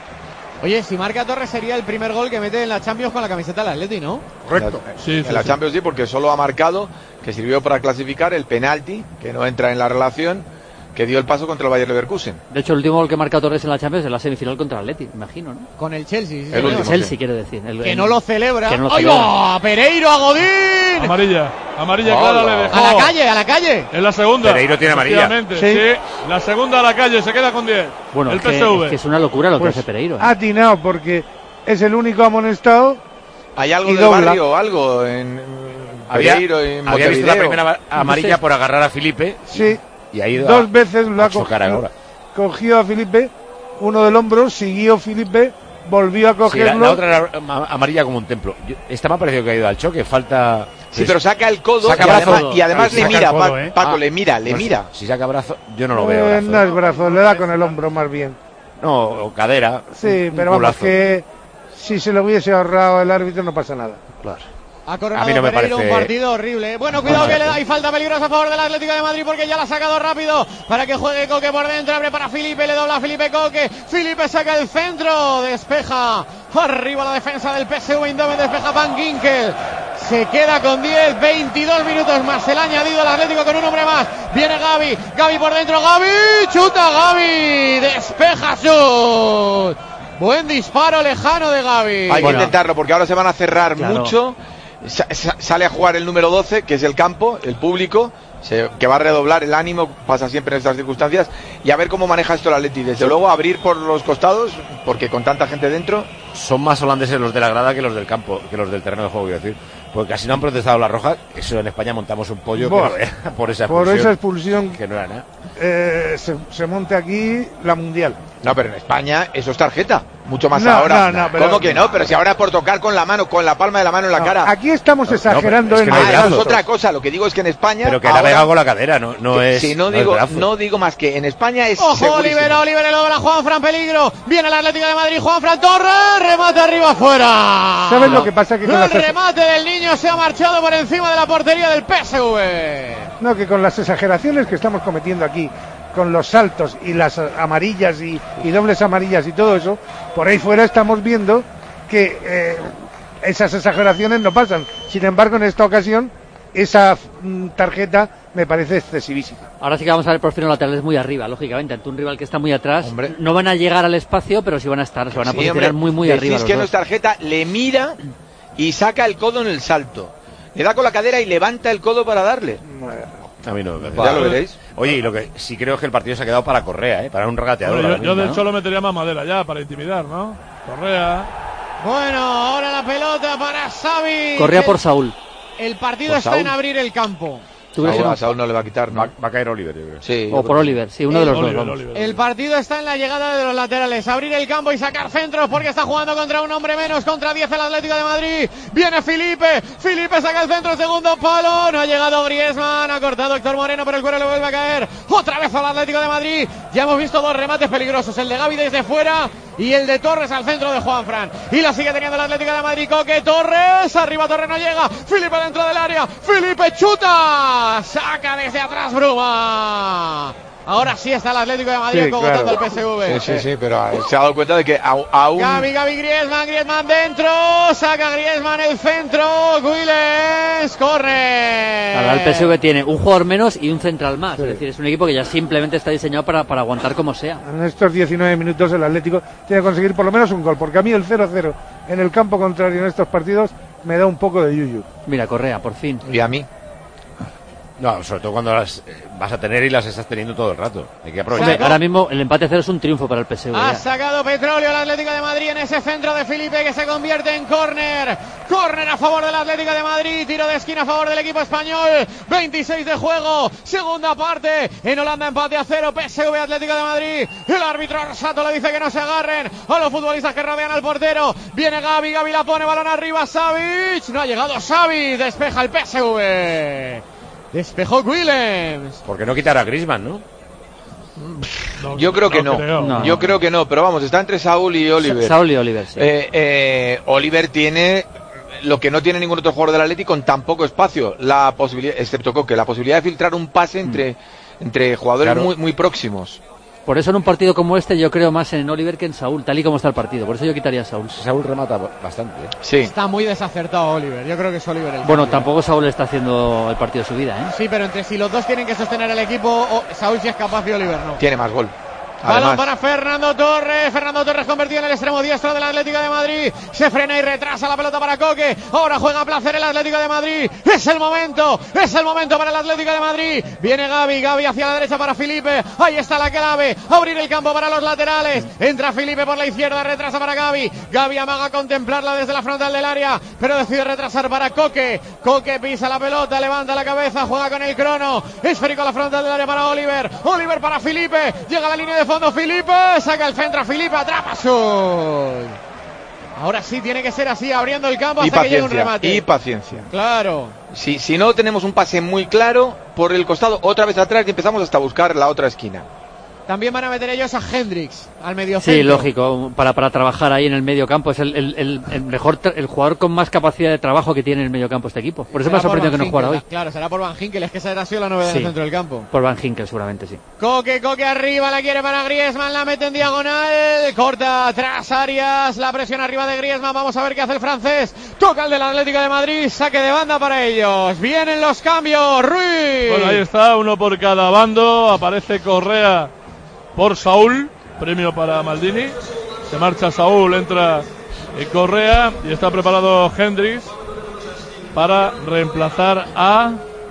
Oye, si marca Torres sería el primer gol que mete en la Champions con la camiseta del Atleti, ¿no? Correcto. Sí, en la sí. Champions sí, porque solo ha marcado, que sirvió para clasificar el penalti, que no entra en la relación, que dio el paso contra el Bayer Leverkusen. De hecho, el último gol que marca Torres en la Champions es la semifinal contra el Atleti, imagino, ¿no? Con el Chelsea. Sí, el último, Chelsea, sí. Quiere decir. El, que el, no lo celebra. Que no lo ¡Ay, va! ¡Pereiro a Godín! Amarilla. Amarilla oh, clara no. le dejó. A la calle, a la calle. En la segunda. Pereiro tiene amarilla. Sí. sí. La segunda a la calle, se queda con diez. Bueno, el es que, P S V. es que es una locura lo pues que hace Pereiro. ¿eh? Ha atinado porque es el único amonestado. ¿Hay algo del dobla. barrio o algo en había, Pereiro en había visto la primera amarilla sí. por agarrar a Felipe. Sí. Y ha ido Dos a, veces lo a ha cogido. Cogió a Felipe, uno del hombro, siguió Felipe, volvió a cogerlo. Sí, la, la otra era amarilla como un templo. Yo, esta me ha parecido que ha ido al choque, falta... Sí, pero saca el codo saca y, brazo, además, y además le mira, codo, pa, eh. Paco, ah, le mira, le no, mira. Si, si saca brazo, yo no lo veo. Eh, Brazo, no es brazo, le da con el hombro más bien. No, o cadera. Sí, un, pero un vamos, que si se lo hubiese ahorrado el árbitro no pasa nada. Claro. Ha coronado a mí no me Pereiro parece... un partido horrible. Bueno, cuidado que le da y falta peligrosa a favor del Atlético de Madrid porque ya la ha sacado rápido para que juegue Coque por dentro. Abre para Felipe, le dobla a Felipe Coque. Felipe saca el centro, despeja arriba la defensa del P S V Eindhoven, despeja Van Ginkel. Se queda con diez, veintidós minutos más. Se le ha añadido al Atlético con un hombre más. Viene Gavi, Gavi por dentro, Gavi, chuta Gavi, despeja Chut. Buen disparo lejano de Gavi. Hay bueno. que intentarlo porque ahora se van a cerrar claro. mucho. Sale a jugar el número doce, que es el campo, el público, se, que va a redoblar el ánimo, pasa siempre en estas circunstancias, y a ver cómo maneja esto el Atleti. Desde luego abrir por los costados, porque con tanta gente dentro... Son más holandeses los de la grada que los del campo, que los del terreno de juego, quiero decir. Porque casi no han protestado la roja, eso en España montamos un pollo bueno, que no, por esa expulsión. Por esa expulsión que no era nada. Eh, se, se monte aquí la mundial. No, pero en España eso es tarjeta. Mucho más no, ahora. No, no, pero, ¿Cómo que no? Pero si ahora es por tocar con la mano, con la palma de la mano en la no, cara. Aquí estamos exagerando. No, es en que no ah, es otra cosa. Lo que digo es que en España. Pero que la pega con la cadera, no, no que, es. Si no, no digo, es no digo más que en España es. Ojo, Oliver, Oliver, el obra Juanfran, peligro. Viene el Atlético de Madrid, Juanfran Torres, remate arriba afuera. ¿Sabes lo que pasa? Que con el las... remate del niño se ha marchado por encima de la portería del P S V. No, que con las exageraciones que estamos cometiendo aquí, con los saltos y las amarillas y, y dobles amarillas y todo eso, por ahí fuera estamos viendo que eh, esas exageraciones no pasan. Sin embargo, en esta ocasión, esa mm, tarjeta me parece excesivísima. Ahora sí que vamos a ver por fin los laterales muy arriba, lógicamente. Ante un rival que está muy atrás, hombre. No van a llegar al espacio, pero sí van a estar, se van a sí, posicionar hombre. muy, muy Decís arriba. Es que los no dos. es tarjeta, le mira y saca el codo en el salto. Le da con la cadera y levanta el codo para darle. A mí no me parece. Ya lo veréis. Oye, y lo que sí creo es que el partido se ha quedado para Correa, ¿eh? Para un regateador. Bueno, yo, yo misma, de hecho ¿no? lo metería más Madera ya, para intimidar, ¿no? Correa. Bueno, ahora la pelota para Xavi. Correa por Saúl. El partido por está Saúl. en abrir el campo. Saúl, a Saúl no le va a quitar, ¿no? Va, va a caer Oliver, yo creo. Sí, o por Oliver, sí, uno el, de los Oliver, dos. Vamos. Oliver, Oliver. El partido está en la llegada de los laterales. Abrir el campo y sacar centros porque está jugando contra un hombre menos, contra diez el Atlético de Madrid. Viene Felipe. Felipe saca el centro, segundo palo. No ha llegado Griezmann. Ha cortado Héctor Moreno, pero el cuero le vuelve a caer. Otra vez al Atlético de Madrid. Ya hemos visto dos remates peligrosos. El de Gavi desde fuera y el de Torres al centro de Juanfran. Y la sigue teniendo el Atlético de Madrid. Coque, Torres. Arriba Torres no llega. Felipe dentro del área. Felipe chuta. Saca desde atrás Bruma. Ahora sí está el Atlético de Madrid sí, cogotando claro. el P S V. Sí, sí, sí, pero se ha dado cuenta de que aún... Gavi, Gavi, Griezmann, Griezmann dentro. Saca Griezmann el centro. Guiles, corre. Ahora el P S V tiene un jugador menos y un central más. Sí. Es decir, es un equipo que ya simplemente está diseñado para, para aguantar como sea. En estos diecinueve minutos el Atlético tiene que conseguir por lo menos un gol, porque a mí el cero cero en el campo contrario en estos partidos me da un poco de yuyu. Mira, Correa, por fin. Y a mí. No, sobre todo cuando las vas a tener y las estás teniendo todo el rato. Hay que aprovechar. Ahora mismo el empate a cero es un triunfo para el P S V. Ha ya. sacado petróleo el Atlético de Madrid en ese centro de Felipe que se convierte en córner. Córner a favor del Atlético de Madrid. Tiro de esquina a favor del equipo español. veintiséis de juego. Segunda parte. En Holanda empate a cero. P S V Atlético de Madrid. El árbitro Arsato le dice que no se agarren a los futbolistas que rodean al portero. Viene Gavi. Gavi la pone. Balón arriba. Savic. No ha llegado Savic. Despeja el P S V. Despejó Willems. ¿Por qué no quitar a Griezmann, no? No, Yo creo que no. no creo. No. Yo creo que no, pero vamos, está entre Saúl y Oliver. Sa- Saúl y Oliver, sí. Eh, eh, Oliver tiene lo que no tiene ningún otro jugador del Atlético con tan poco espacio, la posibilidad, excepto Coque, la posibilidad de filtrar un pase entre, mm. entre jugadores Claro. muy, muy próximos. Por eso en un partido como este yo creo más en Oliver que en Saúl, tal y como está el partido. Por eso yo quitaría a Saúl. Saúl remata bastante. ¿eh? Sí. Está muy desacertado Oliver. Yo creo que es Oliver el Bueno, cambio. tampoco Saúl está haciendo el partido de su vida, ¿eh? Sí, pero entre si los dos tienen que sostener el equipo, o Saúl sí es capaz y Oliver no. Tiene más gol. Balón para Fernando Torres. Fernando Torres convertido en el extremo diestro del Atlético de Madrid. Se frena y retrasa la pelota para Coque. Ahora juega a placer el Atlético de Madrid. Es el momento. Es el momento para el Atlético de Madrid. Viene Gavi. Gavi hacia la derecha para Felipe. Ahí está la clave. Abrir el campo para los laterales. Entra Felipe por la izquierda. Retrasa para Gavi. Gavi amaga a contemplarla desde la frontal del área, pero decide retrasar para Coque. Coque pisa la pelota. Levanta la cabeza. Juega con el crono. Esférico a la frontal del área para Oliver. Oliver para Felipe. Llega a la línea de fondo Felipe, saca el centro a Felipe, atrapa Sol. Ahora sí tiene que ser así, abriendo el campo hasta que llegue un remate. Y paciencia. Claro. Si, si no tenemos un pase muy claro por el costado, otra vez atrás y empezamos hasta buscar la otra esquina. También van a meter ellos a Hendrix al medio centro. Sí, lógico, para, para trabajar ahí en el medio campo. Es el, el, el, el mejor, el jugador con más capacidad de trabajo que tiene en el medio campo este equipo. Por eso me ha sorprendido que no jugara hoy. Claro, será por Van Ginkel, es que esa ha sido la novedad Sí. en el centro del campo. Por Van Ginkel seguramente, sí. Coque, Coque arriba, la quiere para Griezmann, la mete en diagonal, corta atrás Arias, la presión arriba de Griezmann, vamos a ver qué hace el francés. Toca el del Atlético de Madrid, saque de banda para ellos. Vienen los cambios, Ruiz. Bueno, ahí está, uno por cada bando. Aparece Correa por Saúl, premio para Maldini. Se marcha Saúl, entra eh, Correa y está preparado Hendrix para reemplazar a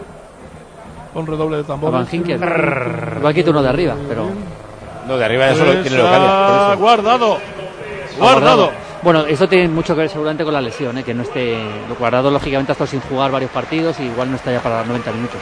con redoble de tambor. Van Ginkel. Va a quitar uno de arriba, pero No, de arriba ya solo tiene Localia. Por eso. Guardado. Guardado. Bueno, esto tiene mucho que ver seguramente con la lesión, ¿eh? Que no esté. Lo Guardado lógicamente ha estado sin jugar varios partidos y igual no está ya para los noventa minutos.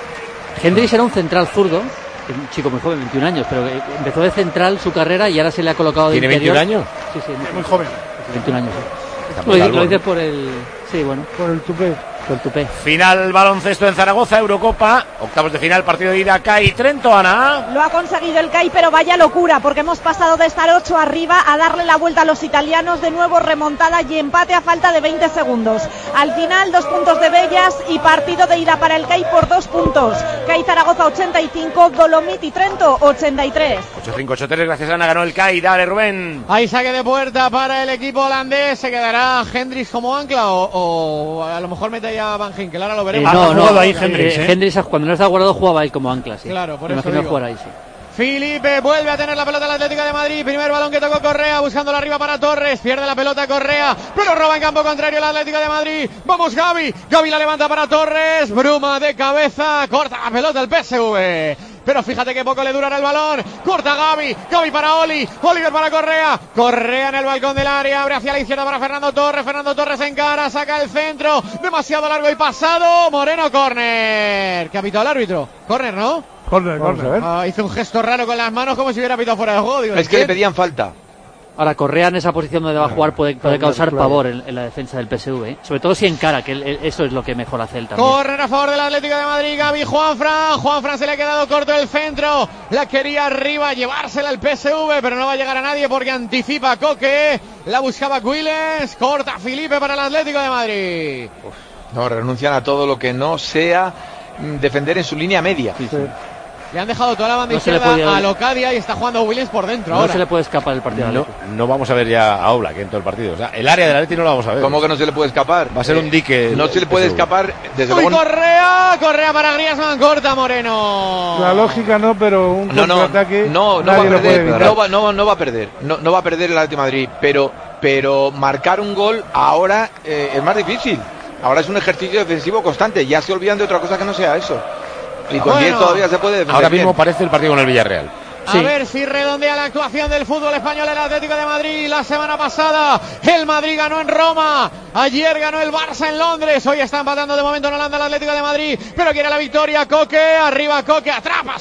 Hendrix era un central zurdo, un chico muy joven, veintiún años, pero empezó de central su carrera y ahora se le ha colocado de ¿Tiene interior. veintiún años? Sí, sí, Muy joven. veintiún años. Sí. Está Lo, muy lo largo, dices ¿no? por el. Sí, bueno. Por el tupé. Por el tupé. Final baloncesto en Zaragoza, Eurocopa, octavos de final, partido de ida, C A I Trento, Ana. Lo ha conseguido el C A I, pero vaya locura, porque hemos pasado de estar ocho arriba a darle la vuelta a los italianos, de nuevo remontada y empate a falta de veinte segundos. Al final, dos puntos de Bellas y partido de ida para el C A I por dos puntos. C A I Zaragoza ochenta y cinco, Dolomiti Trento ochenta y tres. ocho cinco ocho tres, gracias Ana, ganó el C A I, dale Rubén. Hay saque de puerta para el equipo holandés. ¿Se quedará Hendrix como ancla o, o a lo mejor mete ya a Van Ginkel? Ahora lo Eh, veremos. no, no, ahí eh, Hendrix, ¿eh? Hendrix, cuando no está guardado jugaba él como ancla, sí. Claro, por Me eso imagino digo. jugar ahí, sí. Felipe vuelve a tener la pelota el Atlético de Madrid. Primer balón que tocó Correa, buscándola arriba para Torres. Pierde la pelota Correa, pero roba en campo contrario el Atlético de Madrid. Vamos Gavi. Gavi la levanta para Torres. Bruma de cabeza. Corta la pelota el P S V. Pero fíjate que poco le durará el balón. Corta Gavi. Gavi para Oli. Oliver para Correa. Correa en el balcón del área. Abre hacia la izquierda para Fernando Torres. Fernando Torres en cara. Saca el centro. Demasiado largo y pasado. Moreno, córner. ¿Qué ha pitado el árbitro? Córner, ¿no? Corner, Vamos a corner. ver. Ah, hizo un gesto raro con las manos como si hubiera pitado fuera de juego. Digo, Es que le ¿qué? pedían falta. Ahora, Correa en esa posición donde va a jugar puede, puede claro, causar claro. pavor en, en la defensa del P S V, ¿eh? Sobre todo si encara, que él- él- eso es lo que mejor hace él también. Corner a favor del Atlético de Madrid. Gavi, Juanfran. Juanfran se le ha quedado corto el centro. La quería arriba, llevársela el P S V, pero no va a llegar a nadie porque anticipa Coque. La buscaba Quiles. Corta Felipe para el Atlético de Madrid. No, renuncian a todo lo que no sea mm, defender en su línea media. Sí, sí. Le han dejado toda la banda No se le izquierda podía- a Locadia y está jugando Williams por dentro No ahora. se le puede escapar el partido. al No, Atlético. no vamos a ver ya a Oblak en todo el partido. O sea, el área del Atleti no lo vamos a ver. ¿Cómo que no se le puede escapar? Va a ser un dique. No se le puede P S V. escapar, desde Uy, luego. Correa. Correa para Griezmann. Corta Moreno. La lógica no, pero un No, no, contraataque no, no va a nadie lo puede perder, evitar. no va, no, no va a perder, no, no va a perder el Atlético de Madrid, pero, pero marcar un gol ahora eh, es más difícil. Ahora es un ejercicio defensivo constante, ya se olvidan de otra cosa que no sea eso. Y con Bueno. diez todavía se puede defender. Ahora mismo bien. parece el partido con el Villarreal. A Sí. ver si redondea la actuación del fútbol español el Atlético de Madrid. La semana pasada el Madrid ganó en Roma. Ayer ganó el Barça en Londres. Hoy está empatando de momento en Holanda el Atlético de Madrid. Pero quiere la victoria. Coque, arriba Coque, atrapa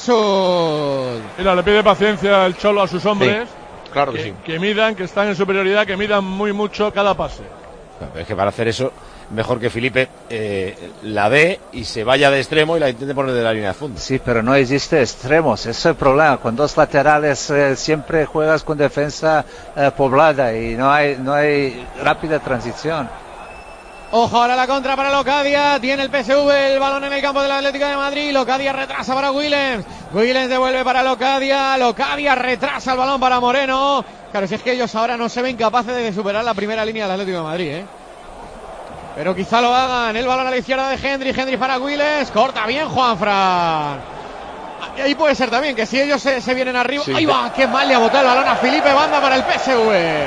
Sul. Mira, le pide paciencia el Cholo a sus hombres. Claro que que, sí. que midan, que están en superioridad, que midan muy mucho cada pase. Es que para hacer eso, mejor que Felipe eh, la dé y se vaya de extremo y la intente poner de la línea de fondo. Sí, pero no existe extremos, ese es el problema. Con dos laterales eh, siempre juegas con defensa eh, poblada y no hay, no hay rápida transición. Ojo ahora la contra para Locadia, tiene el P S V el balón en el campo del Atlético de Madrid, Locadia retrasa para Willems, Willems devuelve para Locadia, Locadia retrasa el balón para Moreno. Claro, si es que ellos ahora no se ven capaces de superar la primera línea del Atlético de Madrid, ¿eh? Pero quizá lo hagan, el balón a la izquierda de Hendry, Hendry para Willems, corta bien Juanfran. Ahí puede ser también, que si ellos se, se vienen arriba, sí. Ahí va, qué mal le ha botado el balón a Felipe Banda para el P S V.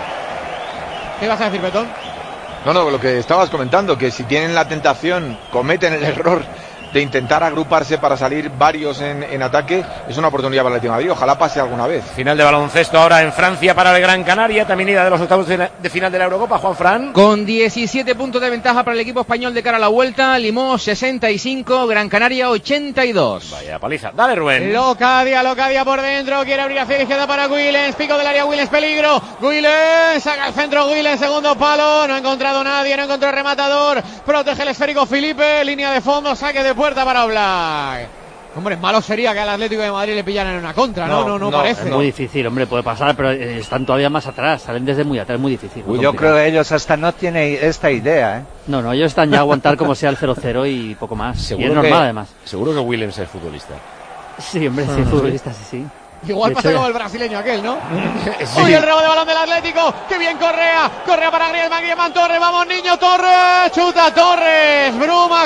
¿Qué vas a decir, Petón? No, no, lo que estabas comentando, que si tienen la tentación, cometen el error de intentar agruparse para salir varios en, en ataque, es una oportunidad para el Atlético de Madrid, ojalá pase alguna vez. Final de baloncesto ahora en Francia para el Gran Canaria, también ida de los octavos de, de final de la Eurocopa, Juanfran. Con diecisiete puntos de ventaja para el equipo español de cara a la vuelta, Limón sesenta y cinco, Gran Canaria ochenta y dos. Vaya paliza, dale Rubén. Locadia, Locadia por dentro, quiere abrir hacia la izquierda para Willems, pico del área, Willems, peligro, Willems, saca el centro, Willems, segundo palo, no ha encontrado nadie, no encontró el rematador, protege el esférico Felipe, línea de fondo, saque de puerta para Oblak. Hombre, malo sería que al Atlético de Madrid le pillaran en una contra, no, no, no, no, no parece. Es muy difícil, hombre, puede pasar, pero están todavía más atrás, salen desde muy atrás, es muy difícil. Muy Yo creo que ellos hasta no tienen esta idea, ¿eh? No, no, ellos están ya a aguantar como sea el cero cero y poco más. Seguro y es que, normal, además. Seguro que Willems es futbolista. Sí, hombre, sí, uh-huh. futbolista, sí, sí. Igual pasa como el brasileño aquel, ¿no? Sí. Uy, el rebo de balón del Atlético. ¡Qué bien Correa! Correa para Griezmann, Griezmann, Torres. ¡Vamos, niño, Torres! ¡Chuta, Torres! ¡Bruma,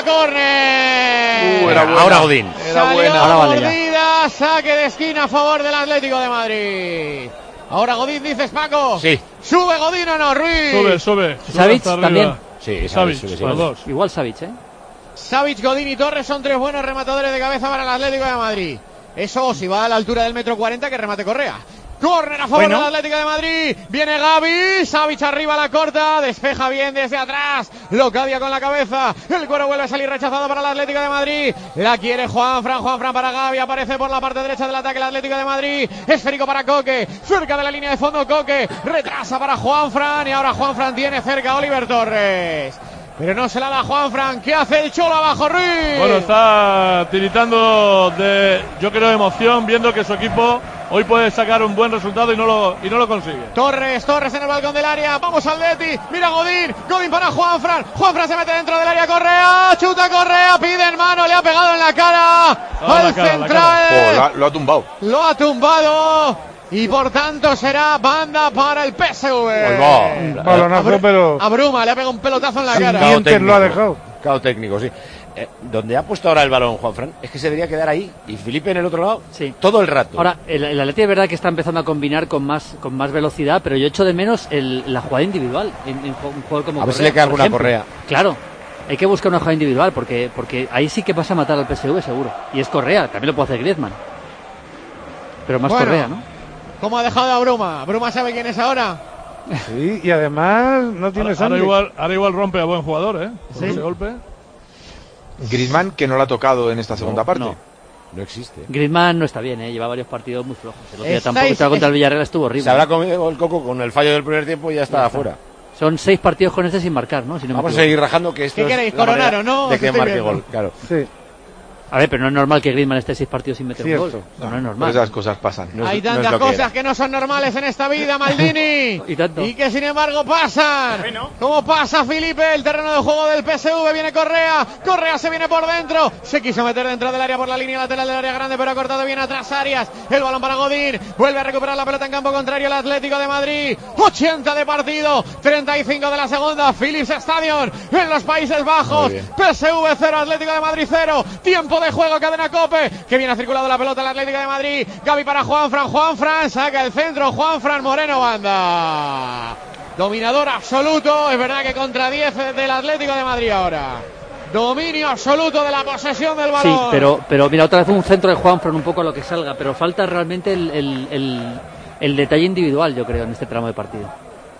córner! Uh, era buena. Ahora Godín. Era buena. Ahora mordida, saque de esquina a favor del Atlético de Madrid. Ahora Godín, dices, Paco. Sí. ¿Sube Godín o no, Ruiz? Sube, sube. Savic también. Sí, Savic, Savic, los dos. Igual Savic, ¿eh? Savic, Godín y Torres son tres buenos rematadores de cabeza para el Atlético de Madrid. Eso, si va a la altura del metro cuarenta, que remate Correa. Córner a favor bueno. del Atlético de Madrid. Viene Gavi. Savic arriba la corta. Despeja bien desde atrás. Locadia con la cabeza. El cuero vuelve a salir rechazado para el Atlético de Madrid. La quiere Juanfran. Juanfran para Gavi. Aparece por la parte derecha del ataque el Atlético de Madrid. Esférico para Coque. Cerca de la línea de fondo Coque. Retrasa para Juanfran. Y ahora Juanfran tiene cerca a Oliver Torres. Pero no se la da Juanfran. ¿Qué hace el Cholo abajo, Ruiz? Bueno, está tiritando de, yo creo, de emoción, viendo que su equipo hoy puede sacar un buen resultado y no lo, y no lo consigue. Torres, Torres en el balcón del área. Vamos al Leti. Mira Godín. Godín para Juanfran. Juanfran se mete dentro del área. Correa. Chuta Correa. Pide en mano. Le ha pegado en la cara ah, al la cara, central. Oh, lo, ha, lo ha tumbado. Lo ha tumbado. Y por tanto será banda para el P S V. Balonazo, Abru- pero. A Bruma le ha pegado un pelotazo en la cara. Dientes lo ha dejado. Cao técnico, sí. Eh, donde ha puesto ahora el balón Juanfran es que se debería quedar ahí y Felipe en el otro lado sí. todo el rato. Ahora, el, el Atleti es verdad que está empezando a combinar con más con más velocidad, pero yo echo de menos el, la jugada individual en, en un jugador como a ver Correa, si le queda alguna ejemplo. Correa. Claro, hay que buscar una jugada individual porque porque ahí sí que pasa a matar al P S V seguro. Y es Correa, también lo puede hacer Griezmann. Pero más bueno, Correa, ¿no? ¿Cómo ha dejado a Bruma? ¿Bruma sabe quién es ahora? Sí, y además no tiene ahora, sangre. Ahora igual, ahora igual rompe a buen jugador, ¿eh? Con ¿Sí? ese golpe. Griezmann, que no lo ha tocado en esta segunda no, parte. No, no existe. Griezmann no está bien, ¿eh? Lleva varios partidos muy flojos. El otro día tampoco estaba contra el Villarreal, estuvo horrible. Se habrá comido el coco con el fallo del primer tiempo y ya está afuera. Son seis partidos con este sin marcar, ¿no? Si no Vamos a seguir rajando que esto ¿Qué es queréis, la coronar o no? de que marque gol, claro. Sí. A ver, pero no es normal que Griezmann esté seis partidos sin meter Cierto. un gol. No, no es Pero normal. esas cosas pasan. No es- Hay no es tantas lo que cosas era. que no son normales en esta vida, Maldini. Y tanto. Y que sin embargo pasan. Bueno. ¿Cómo pasa Felipe? El terreno de juego del P S V. Viene Correa. Correa se viene por dentro. Se quiso meter dentro del área por la línea lateral del área grande, pero ha cortado bien atrás Arias. El balón para Godín. Vuelve a recuperar la pelota en campo contrario el Atlético de Madrid. ochenta de partido. treinta y cinco de la segunda. Philips Stadium en los Países Bajos. P S V cero, Atlético de Madrid cero. Tiempo de juego, cadena Cope. Que bien ha circulado la pelota el Atlético de Madrid. Gavi para Juanfran. Juanfran saca el centro. Juanfran Moreno banda. Dominador absoluto. Es verdad que contra diez del Atlético de Madrid ahora. Dominio absoluto de la posesión del balón. Sí, pero, pero mira, otra vez un centro de Juanfran, un poco a lo que salga, pero falta realmente el, el, el, el detalle individual, yo creo, en este tramo de partido.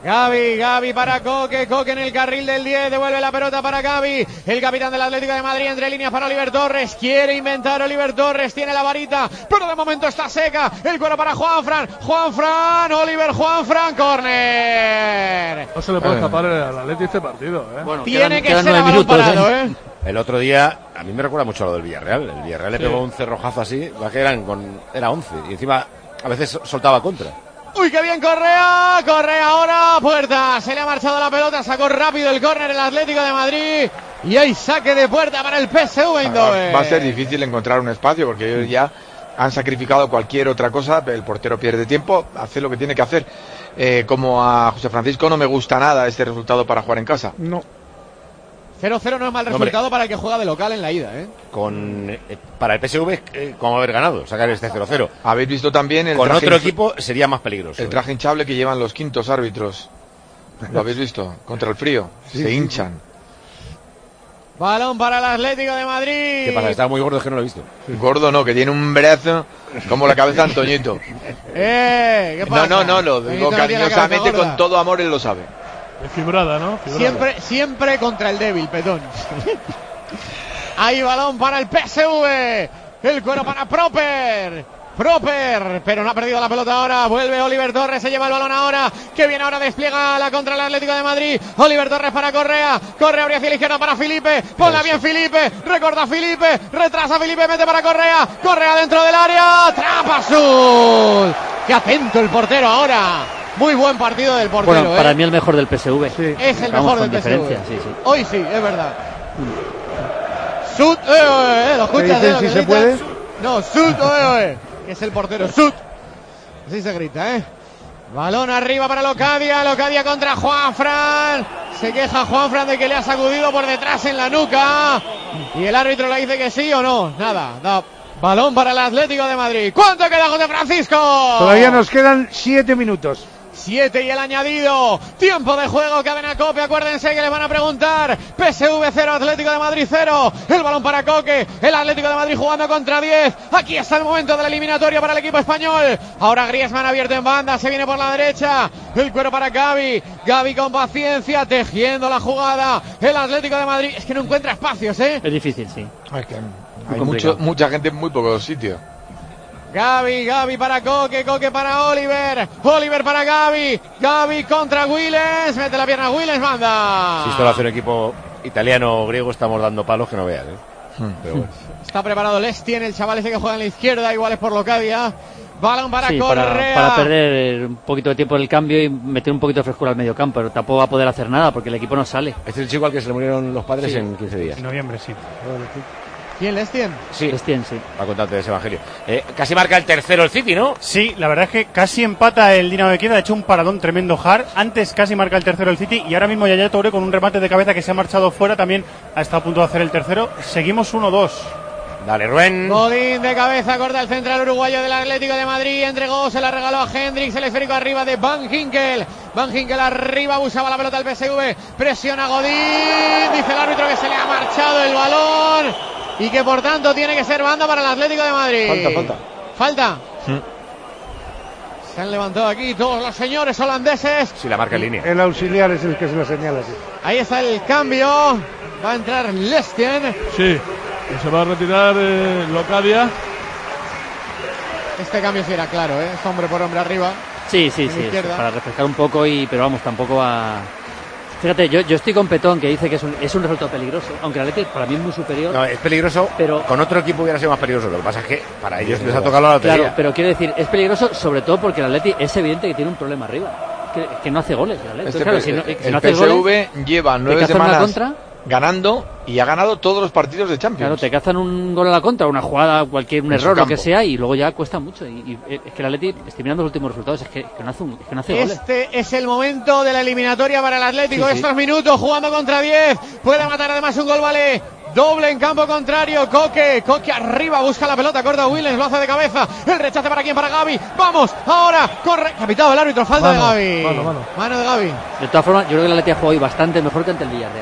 Gavi, Gavi para Coque, Coque en el carril del diez, devuelve la pelota para Gavi, el capitán del Atlético de Madrid, entre líneas para Oliver Torres, quiere inventar Oliver Torres, tiene la varita, pero de momento está seca, el cuero para Juanfran, Juanfran, Oliver Juanfran, córner. No se le puede escapar al Atleti este partido, ¿eh? Bueno, tiene que ser a balón parado, ¿eh? El otro día, a mí me recuerda mucho a lo del Villarreal, el Villarreal le pegó un cerrojazo así, que eran con, era once, y encima a veces soltaba contra. Uy, qué bien Correa, Correa ahora, puerta, se le ha marchado la pelota, sacó rápido el córner el Atlético de Madrid y hay saque de puerta para el P S V Eindhoven. Va a ser difícil encontrar un espacio porque ellos ya han sacrificado cualquier otra cosa, el portero pierde tiempo, hace lo que tiene que hacer. Eh, como a José Francisco no me gusta nada este resultado para jugar en casa. No. cero cero no es mal resultado. Hombre, para el que juega de local en la ida, ¿eh? Con, eh, para el P S V, eh, como haber ganado, sacar este cero cero. Habéis visto también el con traje otro equipo sería más peligroso. El traje hinchable que llevan los quintos árbitros. ¿Lo habéis visto? Contra el frío. Sí, se hinchan. Balón para el Atlético de Madrid. ¿Qué pasa? Está muy gordo, es que no lo he visto. Gordo no, que tiene un brazo como la cabeza de Antoñito. eh, ¿qué pasa? No, no, no, lo digo cariñosamente, con todo amor, él lo sabe. Es fibrada, ¿no? Fibrada. Siempre, siempre contra el débil, Petón. Hay balón para el P S V. El cuero para Proper. Proper, pero no ha perdido la pelota ahora. Vuelve Oliver Torres, se lleva el balón ahora. Que viene ahora, despliega la contra el Atlético de Madrid. Oliver Torres para Correa. Correa abre hacia la izquierda para Felipe. Ponla bien Felipe. Recorta Felipe. Retrasa Felipe, mete para Correa. Correa dentro del área. Trapa azul. Qué atento el portero ahora. Muy buen partido del portero. Bueno, para ¿eh? mí el mejor del P S V. Sí. Es el Vamos mejor del P S V. Sí, sí. Hoy sí, es verdad. Sud, eh, eh, eh, lo escuchas, eh, si se puede. No, Sud, eh, eh, que es el portero, Sud. Así se grita, ¿eh? Balón arriba para Locadia, Locadia contra Juanfran. Se queja Juanfran de que le ha sacudido por detrás en la nuca. Y el árbitro le dice que sí o no. Nada, da balón para el Atlético de Madrid. ¿Cuánto queda, José Francisco? Todavía nos quedan siete minutos. Siete y el añadido. Tiempo de juego, cadena Cope. Acuérdense que les van a preguntar. P S V cero, Atlético de Madrid cero. El balón para Coque. El Atlético de Madrid jugando contra diez. Aquí está el momento de la eliminatoria para el equipo español. Ahora Griezmann abierto en banda. Se viene por la derecha. El cuero para Gavi. Gavi con paciencia, tejiendo la jugada. El Atlético de Madrid. Es que no encuentra espacios, ¿eh? Es difícil, sí. Hay, que, hay mucho, mucha gente en muy pocos sitios. Gavi, Gavi para Coque, Coque para Oliver, Oliver para Gavi, Gavi contra Willens, mete la pierna Willens, manda. Si esto lo hace un equipo italiano o griego, estamos dando palos que no veas, ¿eh? Hmm. Pero bueno. Está preparado Lestien, el chaval ese que juega en la izquierda, igual es por Locadia. Balón para sí, Correa. Para, para perder un poquito de tiempo en el cambio y meter un poquito de frescura al medio campo, pero tampoco va a poder hacer nada porque el equipo no sale. Este es el chico al que se le murieron los padres sí. en quince días. En noviembre, sí. ¿Quién, Lestien? Sí, Lestien, sí. Va a contarte de ese evangelio. Eh, casi marca el tercero el City, ¿no? Sí, la verdad es que casi empata el Dinamo de Kiev, ha hecho un paradón tremendo Hart. Antes casi marca el tercero el City y ahora mismo Yaya Touré con un remate de cabeza que se ha marchado fuera también ha estado a punto de hacer el tercero. Seguimos uno dos. Dale, Rubén. Godín de cabeza, corta el central uruguayo del Atlético de Madrid. Entregó, se la regaló a Hendrix. El esférico arriba de Van Ginkel. Van Ginkel arriba, buscaba la pelota al P S V. Presiona Godín. Dice el árbitro que se le ha marchado el balón. Y que por tanto tiene que ser banda para el Atlético de Madrid. Falta, falta. Falta. Sí. Se han levantado aquí todos los señores holandeses. Sí, la marca en línea. El auxiliar es el que se lo señala. Sí. Ahí está el cambio. Va a entrar Lestien. Sí. Y se va a retirar eh, Locadia. Este cambio sí era claro, ¿eh? Es hombre por hombre arriba. Sí, sí, sí. Para refrescar un poco, y pero vamos, tampoco a... Fíjate, yo, yo estoy con Petón, que dice que es un, es un resultado peligroso, aunque el Atlético para mí es muy superior. No, es peligroso, pero con otro equipo hubiera sido más peligroso. Lo que pasa es que para ellos les ha tocado la lotería. Claro, pero quiero decir, es peligroso sobre todo porque el Atlético es evidente que tiene un problema arriba. Que, que no hace goles. El, este claro, P- si no, el si no P S V goles, lleva nueve semanas contra, ganando y ha ganado todos los partidos de Champions. Claro, te cazan un gol a la contra, una jugada, cualquier un error, lo que sea, y luego ya cuesta mucho. Y, y es que el Atlético, estoy mirando los últimos resultados, es que, que, no, hace un, es que no hace goles. Este es el momento de la eliminatoria para el Atlético. Sí, sí. Estos minutos jugando contra diez. Puede matar además un gol, vale. Doble en campo contrario. Coque, Coque arriba, busca la pelota, corta Willens, lo hace de cabeza. El rechace para quién, para Gavi. Vamos, ahora, corre. Capitado el árbitro, falta mano, de Gavi. Mano, mano. Mano de Gavi. De todas formas, yo creo que el Atlético ha jugado hoy bastante mejor que ante el Villarreal.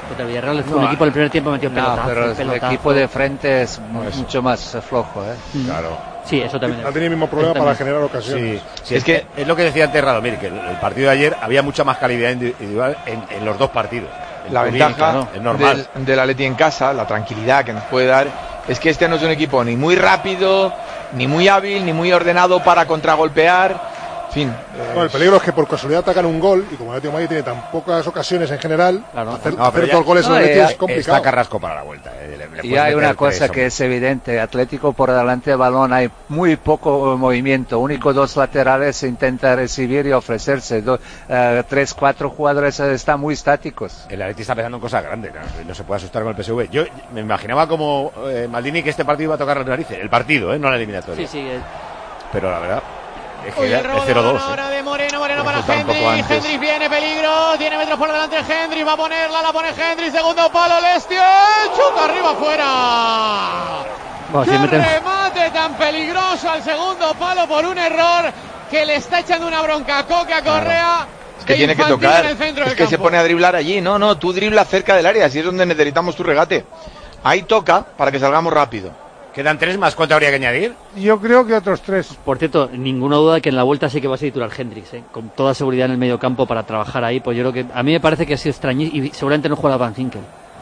Contra el Villarreal fue No, un equipo del primer tiempo metió no, pelotazo, pero el pelotazo. equipo de frente es mucho más eh, flojo, ¿eh? Claro. Sí, eso también. Ha tenido el mismo problema para generar ocasiones. Sí, sí, es que es lo que decía antes Radomir, que el, el partido de ayer había mucha más calidad individual en, en los dos partidos. El La Turín, ventaja claro, es normal. del, del Atleti en casa, la tranquilidad que nos puede dar, es que este no es un equipo ni muy rápido, ni muy hábil, ni muy ordenado para contragolpear. En fin. Bueno, el peligro es que por casualidad atacan un gol y como el Atlético de Madrid tiene tan pocas ocasiones en general, Claro. hacer, No, hacer pero dos ya- goles en no, el Atleti eh, es complicado. Está Carrasco para la vuelta. eh, le- le Y puedes hay una meter cosa tres, que hombre. es evidente, Atlético por delante del balón hay muy poco movimiento, único dos laterales intenta recibir y ofrecerse, Do, eh, tres, cuatro jugadores eh, están muy estáticos. El Atleti está pensando en cosas grandes, ¿no? No se puede asustar con el P S V. Yo me imaginaba como eh, Maldini que este partido iba a tocar las narices. El partido, ¿eh? No la eliminatoria. Sí, sí. eh, Pero la verdad es que Uy, ya el robo es de cero dos. balón ahora de Moreno, Moreno Pues para está un poco Hendry, antes. Hendry viene peligro, tiene metros por delante Hendry, va a ponerla, la pone Hendry, segundo palo, Lestier, chuta arriba afuera. Bueno, ¡Qué si meten- remate tan peligroso al segundo palo por un error que le está echando una bronca a Coque a Correa! Es que de tiene que infantil tocar, en el centro es del que se campo. pone a driblar allí. No, no, tú driblas cerca del área, si es donde necesitamos tu regate. Ahí toca para que salgamos rápido. Quedan tres más, ¿cuánto habría que añadir? Yo creo que otros tres. Por cierto, ninguna duda de que en la vuelta sí que va a ser titular Hendrix, ¿eh? Con toda seguridad en el medio campo para trabajar ahí. Pues yo creo que a mí me parece que ha sido extrañísimo y seguramente no juega Van Ginkel.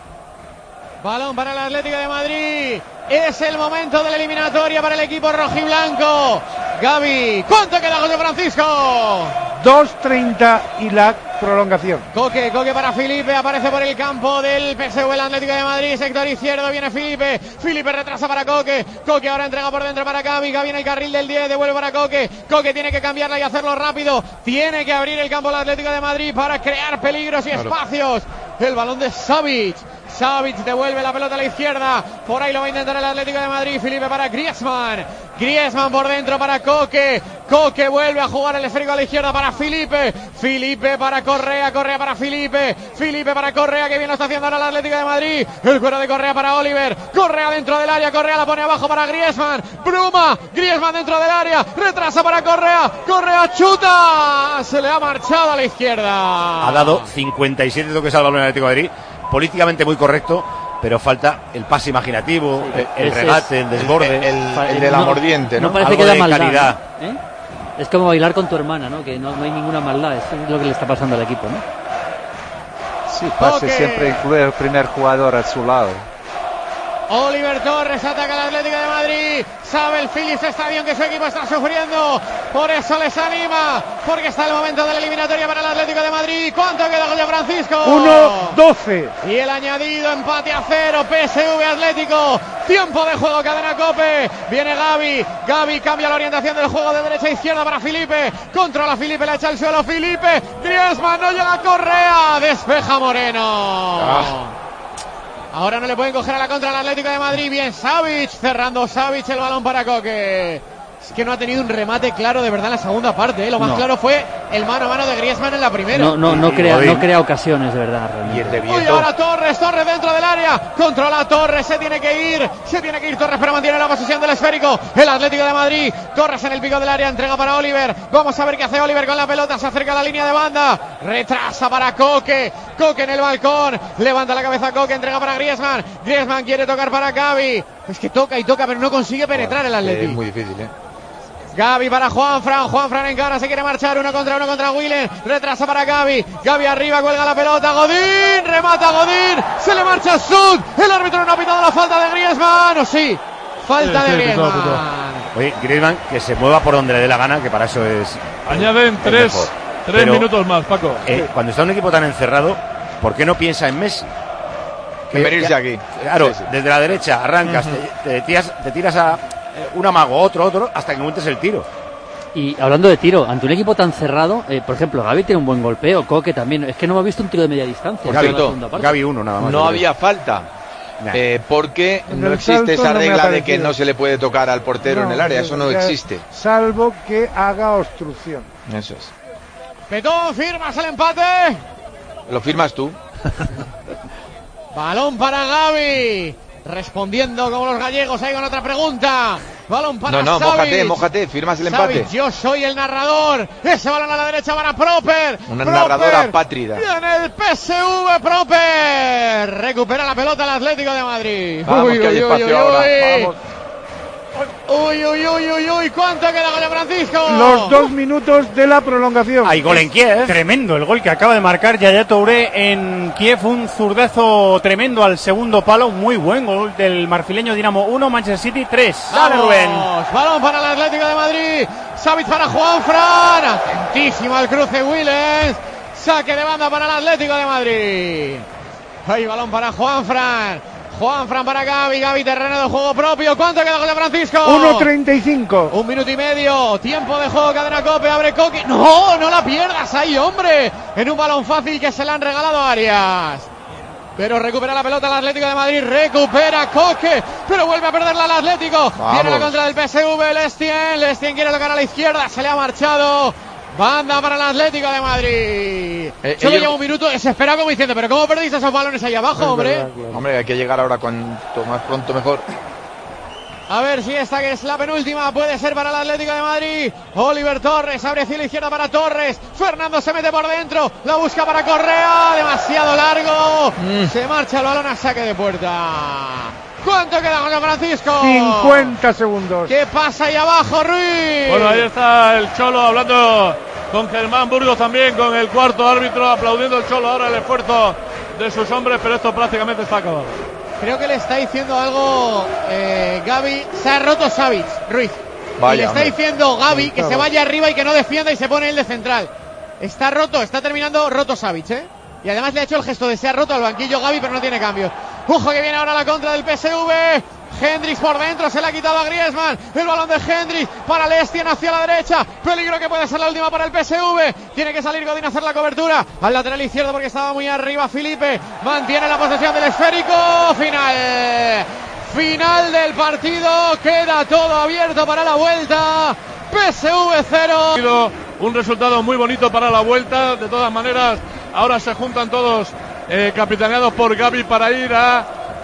Balón para el Atlético de Madrid. Es el momento de la eliminatoria para el equipo rojiblanco. Gavi, ¿cuánto queda, José Francisco? dos treinta y la prolongación. Coque, Coque para Felipe, aparece por el campo del P S V el Atlético de Madrid, sector izquierdo, viene Felipe, Felipe retrasa para Coque, Coque ahora entrega por dentro para Gavi, Gavi en el carril del diez, devuelve para Coque, Coque tiene que cambiarla y hacerlo rápido, tiene que abrir el campo el Atlético de Madrid para crear peligros y Claro. espacios, el balón de Savic, Savic devuelve la pelota a la izquierda, por ahí lo va a intentar el Atlético de Madrid, Felipe para Griezmann, Griezmann por dentro para Coque, Coque vuelve a jugar el esférico a la izquierda para Felipe, Felipe para Correa, Correa para Felipe, Felipe para Correa, que bien lo está haciendo ahora el Atlético de Madrid, el cuero de Correa para Oliver, Correa dentro del área, Correa la pone abajo para Griezmann, Bruma, Griezmann dentro del área, retrasa para Correa, Correa chuta, se le ha marchado a la izquierda. Ha dado cincuenta y siete toques al balón el Atlético de Madrid, políticamente muy correcto, pero falta el pase imaginativo, el, el Es- regate, es- el desborde, el- el de la mordiente, ¿no? No parece Algo que da de maldad, calidad. ¿no? ¿Eh? Es como bailar con tu hermana, ¿no? Que no, no hay ninguna maldad. Eso es lo que le está pasando al equipo, ¿no? Sí, pase Coque. siempre incluye el primer jugador a su lado. Oliver Torres ataca al Atlético de Madrid. Sabe el Philips Stadium que su equipo está sufriendo. Por eso les anima. Porque está el momento de la eliminatoria para el Atlético de Madrid. ¿Cuánto queda, José Francisco? uno doce. Y el añadido, empate a cero. P S V Atlético. Tiempo de juego, cadena Cope. Viene Gavi. Gavi cambia la orientación del juego de derecha a izquierda para Felipe. Controla Felipe, la echa al suelo Felipe. Griezmann, no llega Correa. Despeja Moreno. Ah. Ahora no le pueden coger a la contra al Atlético de Madrid. Bien Savic, cerrando Savic el balón para Coque. Es que no ha tenido un remate claro de verdad en la segunda parte, ¿eh? Lo más No. claro fue el mano a mano de Griezmann en la primera. No, no, no, Y crea, Godín. no crea ocasiones, de verdad. Y el Realmente. de Uy, Vieto. ahora Torres, Torres dentro del área, controla Torres, se tiene que ir, se tiene que ir Torres, pero mantiene la posición del esférico, el Atlético de Madrid, Torres en el pico del área, entrega para Oliver, vamos a ver qué hace Oliver con la pelota, se acerca a la línea de banda, retrasa para Coque, Coque en el balcón, levanta la cabeza Coque, entrega para Griezmann, Griezmann quiere tocar para Gavi, es que toca y toca, pero no consigue penetrar el Es Atlético. muy difícil, ¿eh? Gavi para Juanfran, Juanfran en cara, se quiere marchar uno contra uno contra Willen, retrasa para Gavi, Gavi arriba, cuelga la pelota, Godín, remata Godín, se le marcha Sud, el árbitro no ha pitado la falta de Griezmann, o sí, falta Sí, de sí, pitó, Griezmann. pitó. Oye, Griezmann, que se mueva por donde le dé la gana, que para eso es... Añaden es tres, mejor. tres Pero, minutos más, Paco. eh, cuando está un equipo tan encerrado, ¿por qué no piensa en Messi? Que venirse que- aquí. Claro, Sí, sí. desde la derecha arrancas, te, te tiras, te tiras a eh, un amago, otro, otro, hasta que encuentres el tiro. Y hablando de tiro, ante un equipo tan cerrado, eh, por ejemplo, Gavi tiene un buen golpeo, Coque también. Es que no hemos visto un tiro de media distancia. Por en la cierto, segunda parte. Gavi uno nada más. No yo creo. había falta. Nah. Eh, porque En no el existe salto esa no me ha regla de que parecido. no se le puede tocar al portero en el área, eso no ya- existe. Salvo que haga obstrucción. Eso es. Petón, firmas el empate. Lo firmas tú. Balón para Gavi. Respondiendo como los gallegos ahí con otra pregunta. Balón para No, no, Savic. mójate, mójate, firmas el empate. Savic, yo soy el narrador. Ese balón a la derecha para Proper. Una Proper. narradora apátrida. Viene el P S V Proper. Recupera la pelota el Atlético de Madrid. Vamos, uy, que hay uy, espacio uy, ahora. uy. Vamos. Uy, uy, uy, uy, uy, ¿cuánto queda, Goyo Francisco? Los dos minutos de la prolongación. Hay gol en Kiev. Tremendo el gol que acaba de marcar Yaya Touré en Kiev, un zurdazo tremendo al segundo palo, muy buen gol del marfileño. Dinamo uno, Manchester City tres. Dale, Rubén. Balón para el Atlético de Madrid. Savic para Juanfran. Atentísimo al cruce Willens. Saque de banda para el Atlético de Madrid. Hay balón para Juanfran. Juanfran para Gavi, Gavi terreno de juego propio. ¿Cuánto queda con Francisco? uno treinta y cinco. Un minuto y medio. Tiempo de juego, cadena Cope, abre Coque. No, no la pierdas ahí, hombre. En un balón fácil que se le han regalado a Arias. Pero recupera la pelota el Atlético de Madrid. Recupera Coque. Pero vuelve a perderla el Atlético. Vamos. Viene la contra del P S V. Lestien. Lestien quiere tocar a la izquierda. Se le ha marchado. Banda para el Atlético de Madrid. Eh, Solo ellos... lleva un minuto desesperado como diciendo, pero ¿cómo perdiste esos balones ahí abajo, Es hombre? verdad, claro. Hombre, hay que llegar ahora cuanto más pronto mejor. A ver si esta que es la penúltima puede ser para el Atlético de Madrid. Oliver Torres abre hacia la izquierda para Torres. Fernando se mete por dentro. La busca para Correa. Demasiado largo. Mm. Se marcha el balón a saque de puerta. ¿Cuánto queda, Juan Francisco? cincuenta segundos. ¿Qué pasa ahí abajo, Ruiz? Bueno, ahí está el Cholo hablando con Germán Burgos también, con el cuarto árbitro, aplaudiendo el Cholo ahora el esfuerzo de sus hombres, pero esto prácticamente está acabado. Creo que le está diciendo algo eh, Gavi. Se ha roto Savic, Ruiz. Vaya, y le está hombre. diciendo Gavi que se vaya arriba y que no defienda y se pone él de central. Está roto, está terminando roto Savic, ¿eh? Y además le ha hecho el gesto de se ha roto al banquillo Gavi, pero no tiene cambios. Ojo que viene ahora la contra del P S V. Hendrix por dentro, se le ha quitado a Griezmann. El balón de Hendrix para Lestien hacia la derecha. Peligro que puede ser la última para el P S V. Tiene que salir Godín a hacer la cobertura al lateral izquierdo porque estaba muy arriba Felipe. Mantiene la posesión del esférico. Final. Final del partido. Queda todo abierto para la vuelta. P S V cero. Un resultado muy bonito para la vuelta. De todas maneras, ahora se juntan todos eh, capitaneados por Gavi para ir a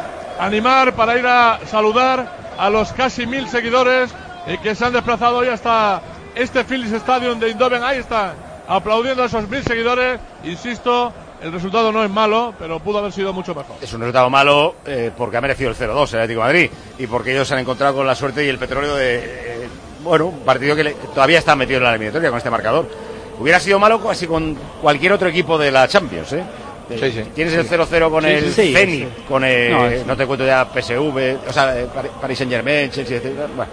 animar, para ir a saludar a los casi mil seguidores eh, que se han desplazado hoy hasta este Philips Stadium de Eindhoven. Ahí está, aplaudiendo a esos mil seguidores. Insisto, el resultado no es malo, pero pudo haber sido mucho mejor. Es un resultado malo eh, porque ha merecido el cero dos el Atlético de Madrid y porque ellos se han encontrado con la suerte y el petróleo de, eh, bueno, un partido que le, todavía está metido en la eliminatoria con este marcador. Hubiera sido malo casi con cualquier otro equipo de la Champions, ¿eh? Sí, sí. Tienes el cero cero con sí, el sí, Zenit, sí. con el, no, no, no te cuento ya P S V, o sea, Paris Saint Germain, Chelsea, etcétera. Bueno.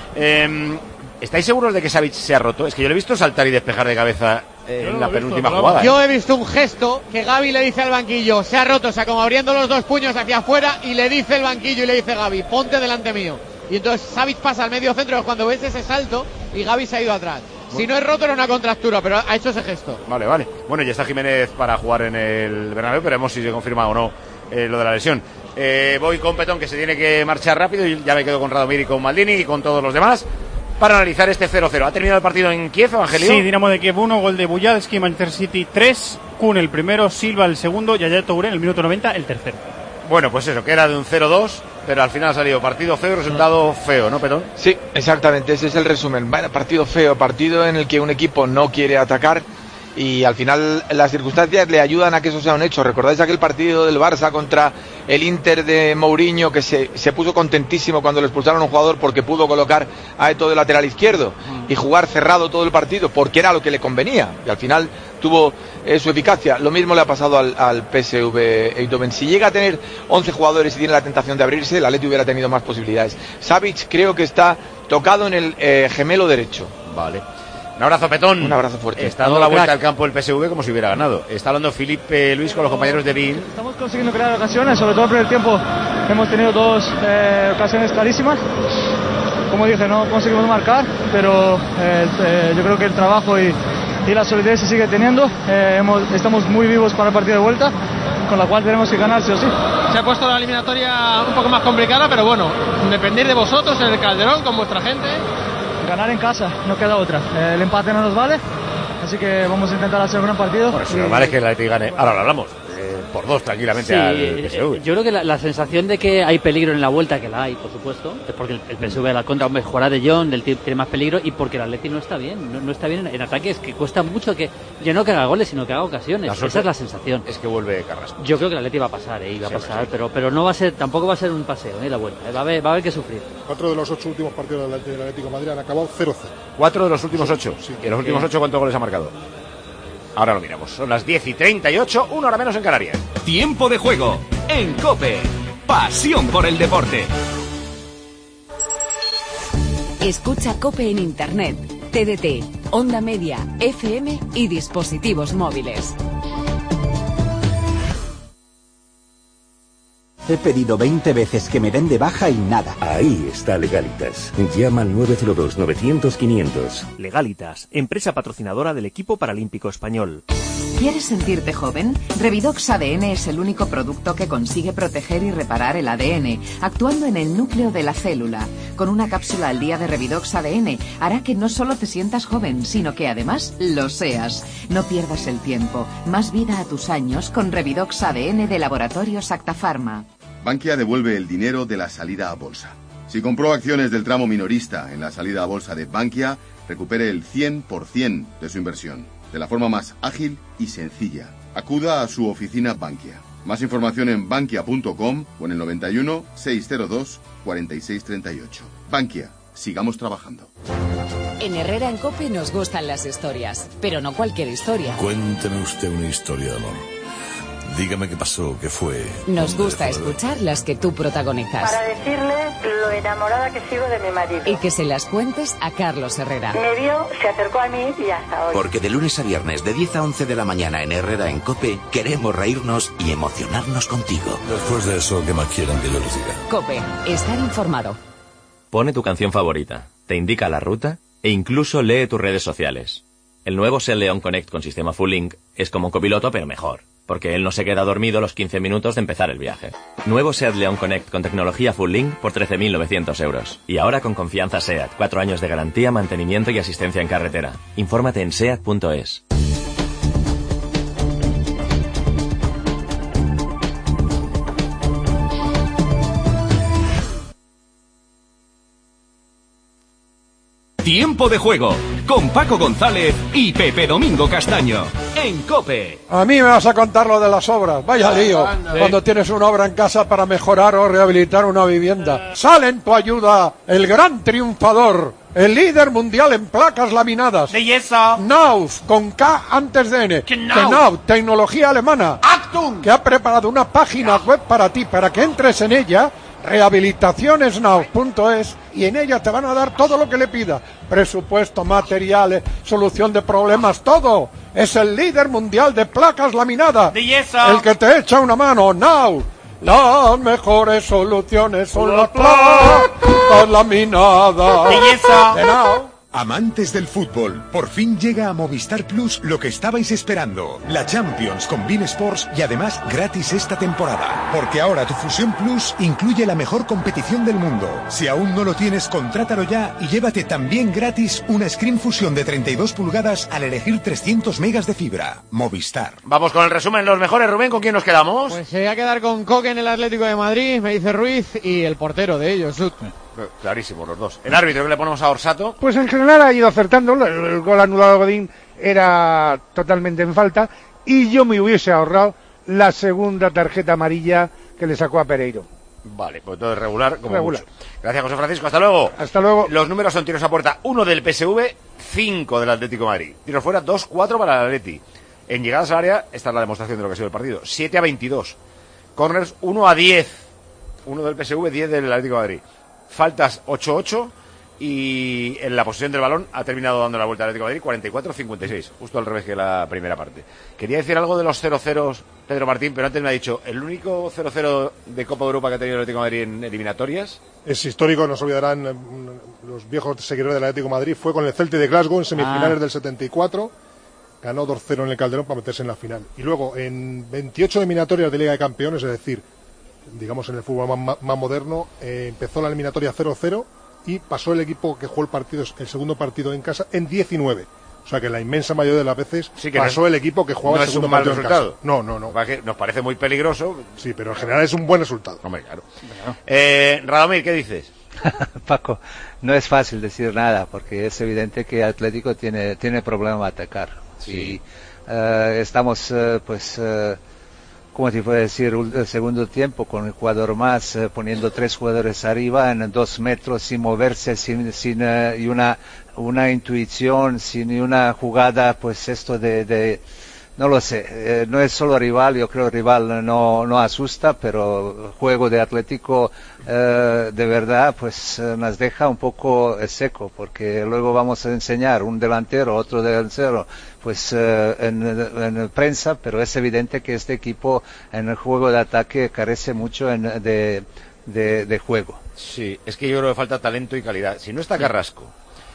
Eh, ¿Estáis seguros de que Savic se ha roto? Es que yo le he visto saltar y despejar de cabeza eh, en la penúltima visto, jugada. Yo he visto un gesto que Gavi le dice al banquillo, se ha roto, o sea, como abriendo los dos puños hacia afuera, y le dice el banquillo y le dice Gavi, ponte delante mío. Y entonces Savic pasa al medio centro cuando ves ese salto y Gavi se ha ido atrás. Si no es roto era una contractura, pero ha hecho ese gesto. Vale, vale. Bueno, ya está Jiménez para jugar en el Bernabéu, pero veremos si se confirma o no eh, lo de la lesión. Eh, voy con Petón, que se tiene que marchar rápido, y ya me quedo con Radomir y con Maldini y con todos los demás para analizar este cero cero. ¿Ha terminado el partido en Kiev, Evangelio? Sí, Dinamo de Kiev uno, gol de Bujadski, Manchester City tres, Kun el primero, Silva el segundo, Yaya Touré en el minuto noventa el tercero. Bueno, pues eso, que era de un cero dos, pero al final ha salido partido feo, resultado feo, ¿no, Petón? Sí, exactamente, ese es el resumen. Vaya, partido feo, partido en el que un equipo no quiere atacar y al final las circunstancias le ayudan a que eso sea un hecho. ¿Recordáis aquel partido del Barça contra el Inter de Mourinho, que se, se puso contentísimo cuando le expulsaron a un jugador porque pudo colocar a Eto'o de lateral izquierdo y jugar cerrado todo el partido porque era lo que le convenía, y al final tuvo eh, su eficacia? Lo mismo le ha pasado al, al P S V Eindhoven. Si llega a tener once jugadores y tiene la tentación de abrirse, el Atleti hubiera tenido más posibilidades. Savic creo que está tocado en el eh, gemelo derecho. Vale. Un abrazo, Petón. Un abrazo fuerte. Está dando la vuelta al campo el P S V como si hubiera ganado. Está hablando Felipe Luis con los compañeros de Bein. Estamos consiguiendo crear ocasiones, sobre todo en el tiempo hemos tenido dos eh, ocasiones clarísimas. Como dije, no conseguimos marcar, pero eh, eh, yo creo que el trabajo y, y la solidez se sigue teniendo. Eh, hemos, estamos muy vivos para el partido de vuelta, con la cual tenemos que ganar sí o sí. Se ha puesto la eliminatoria un poco más complicada, pero bueno, depender de vosotros en el Calderón, con vuestra gente. Ganar en casa, no queda otra. Eh, el empate no nos vale, así que vamos a intentar hacer un gran partido. Bueno, si nos vale que el Atleti gane. Ahora lo hablamos. eh, por dos tranquilamente Sí, al P S V. eh, yo creo que la, la sensación de que hay peligro en la vuelta, que la hay, por supuesto, es porque el, el P S V a la contra, hombre, jugará de Jong, del tío tiene más peligro, y porque el Atleti no está bien, no, no está bien en, en ataque, es que cuesta mucho que, ya no que haga goles, sino que haga ocasiones. La Esa es la sensación. Es que vuelve Carrasco. Yo creo que el Atleti va a pasar, eh, y va Sí, a pasar, sí. pero pero no va a ser, tampoco va a ser un paseo, eh, la vuelta, eh, va a haber, va a haber que sufrir. Cuatro de los ocho últimos partidos del del Atlético de Madrid han acabado cero cero. Cuatro de los últimos Sí, ocho. sí. ¿Y en los últimos Eh. ocho cuántos goles ha marcado? Ahora lo miramos. Son las diez y treinta y ocho, una hora menos en Canarias. Tiempo de juego en COPE. Pasión por el deporte. Escucha COPE en Internet, T D T, Onda Media, F M y dispositivos móviles. He pedido veinte veces que me den de baja y nada. Ahí está Legalitas. Llama al nueve cero dos novecientos quinientos. Legalitas, empresa patrocinadora del equipo paralímpico español. ¿Quieres sentirte joven? Revidox A D N es el único producto que consigue proteger y reparar el A D N, actuando en el núcleo de la célula. Con una cápsula al día de Revidox A D N hará que no solo te sientas joven, sino que además lo seas. No pierdas el tiempo. Más vida a tus años con Revidox A D N de Laboratorios Acta Pharma. Bankia devuelve el dinero de la salida a bolsa. Si compró acciones del tramo minorista en la salida a bolsa de Bankia, recupere el cien por ciento de su inversión, de la forma más ágil y sencilla. Acuda a su oficina Bankia. Más información en bankia punto com o en el noventa y uno, seiscientos dos, cuarenta y seis treinta y ocho. Bankia, sigamos trabajando. En Herrera en COPE nos gustan las historias, pero no cualquier historia. Cuénteme usted una historia de amor. Dígame qué pasó, qué fue. Nos gusta escuchar las que tú protagonizas. Para decirle lo enamorada que sigo de mi marido. Y que se las cuentes a Carlos Herrera. Me vio, se acercó a mí y hasta hoy. Porque de lunes a viernes, de diez a once de la mañana en Herrera en COPE, queremos reírnos y emocionarnos contigo. Después de eso, ¿qué más quieren que yo les diga? COPE, estar informado. Pone tu canción favorita, te indica la ruta e incluso lee tus redes sociales. El nuevo SEAT León Connect con sistema Full Link es como un copiloto pero mejor, porque él no se queda dormido los quince minutos de empezar el viaje. Nuevo SEAT León Connect con tecnología Full Link por trece mil novecientos euros. Y ahora con confianza SEAT, cuatro años de garantía, mantenimiento y asistencia en carretera. Infórmate en seat punto es. Tiempo de juego con Paco González y Pepe Domingo Castaño en COPE. A mí me vas a contar lo de las obras. Vaya lío. anda. Cuando tienes una obra en casa para mejorar o rehabilitar una vivienda. Sale en tu ayuda el gran triunfador, el líder mundial en placas laminadas. De yeso. Knauf, con K antes de N. Knauf. Knauf, tecnología alemana. Achtung. Que ha preparado una página web para ti, para que entres en ella. rehabilitaciones knauf punto es, y en ella te van a dar todo lo que le pida, presupuesto, materiales, solución de problemas, todo. Es el líder mundial de placas laminadas, De yeso. el que te echa una mano. Knauf, las mejores soluciones son las placas laminadas. De yeso. De Knauf. Amantes del fútbol, por fin llega a Movistar Plus lo que estabais esperando. La Champions con beIN Sports y además gratis esta temporada. Porque ahora tu Fusión Plus incluye la mejor competición del mundo. Si aún no lo tienes, contrátalo ya y llévate también gratis una Screen Fusión de treinta y dos pulgadas al elegir trescientos megas de fibra. Movistar. Vamos con el resumen, los mejores. Rubén, ¿con quién nos quedamos? Pues se va a quedar con Coque en el Atlético de Madrid, me dice Ruiz, y el portero de ellos, Sut. Clarísimo, los dos. El árbitro que le ponemos a Orsato. Pues en general ha ido acertando. El, el gol anulado a Godín era totalmente en falta. Y yo me hubiese ahorrado la segunda tarjeta amarilla que le sacó a Pereiro. Vale, pues todo es regular, como Regular. mucho. Gracias, José Francisco. Hasta luego. Hasta luego. Los números son tiros a puerta: uno del P S V, cinco del Atlético de Madrid. Tiros fuera, dos cuatro para el Atleti. En llegadas al área, esta es la demostración de lo que ha sido el partido. siete a veintidós. Corners, uno a diez. uno del P S V, diez del Atlético de Madrid. Faltas ocho ocho y en la posesión del balón ha terminado dando la vuelta al Atlético de Madrid cuarenta y cuatro a cincuenta y seis, justo al revés que la primera parte. Quería decir algo de los cero cero Pedro Martín, pero antes me ha dicho, el único cero cero de Copa de Europa que ha tenido el Atlético de Madrid en eliminatorias. Es histórico, no se olvidarán eh, los viejos seguidores del Atlético de Madrid. Fue con el Celtic de Glasgow en semifinales Ah. del setenta y cuatro. Ganó dos cero en el Calderón para meterse en la final. Y luego en veintiocho eliminatorias de Liga de Campeones, es decir, digamos en el fútbol más, más moderno, eh, empezó la eliminatoria cero cero y pasó el equipo que jugó el partido, el segundo partido en casa, en diecinueve. O sea que la inmensa mayoría de las veces sí que pasó no, el equipo que jugaba no el segundo es un mal partido en resultado. casa. No, no, no. Nos parece muy peligroso. Sí, pero en general es un buen resultado. Hombre, claro. Eh, Radomir, ¿qué dices? Paco, no es fácil decir nada porque es evidente que Atlético tiene tiene problema a atacar. Sí. Y uh, estamos, uh, pues, uh, ¿cómo te puedo decir? El segundo tiempo con el jugador más, uh, poniendo tres jugadores arriba en dos metros sin moverse, sin, sin uh, y una una intuición, sin una jugada, pues esto de, de no lo sé, eh, no es solo rival, yo creo que el rival no, no asusta, pero el juego de Atlético eh, de verdad pues eh, nos deja un poco eh, seco, porque luego vamos a enseñar un delantero, otro delantero, pues eh, en, en prensa, pero es evidente que este equipo en el juego de ataque carece mucho en, de, de, de juego. Sí, es que yo creo que falta talento y calidad. Si no está Carrasco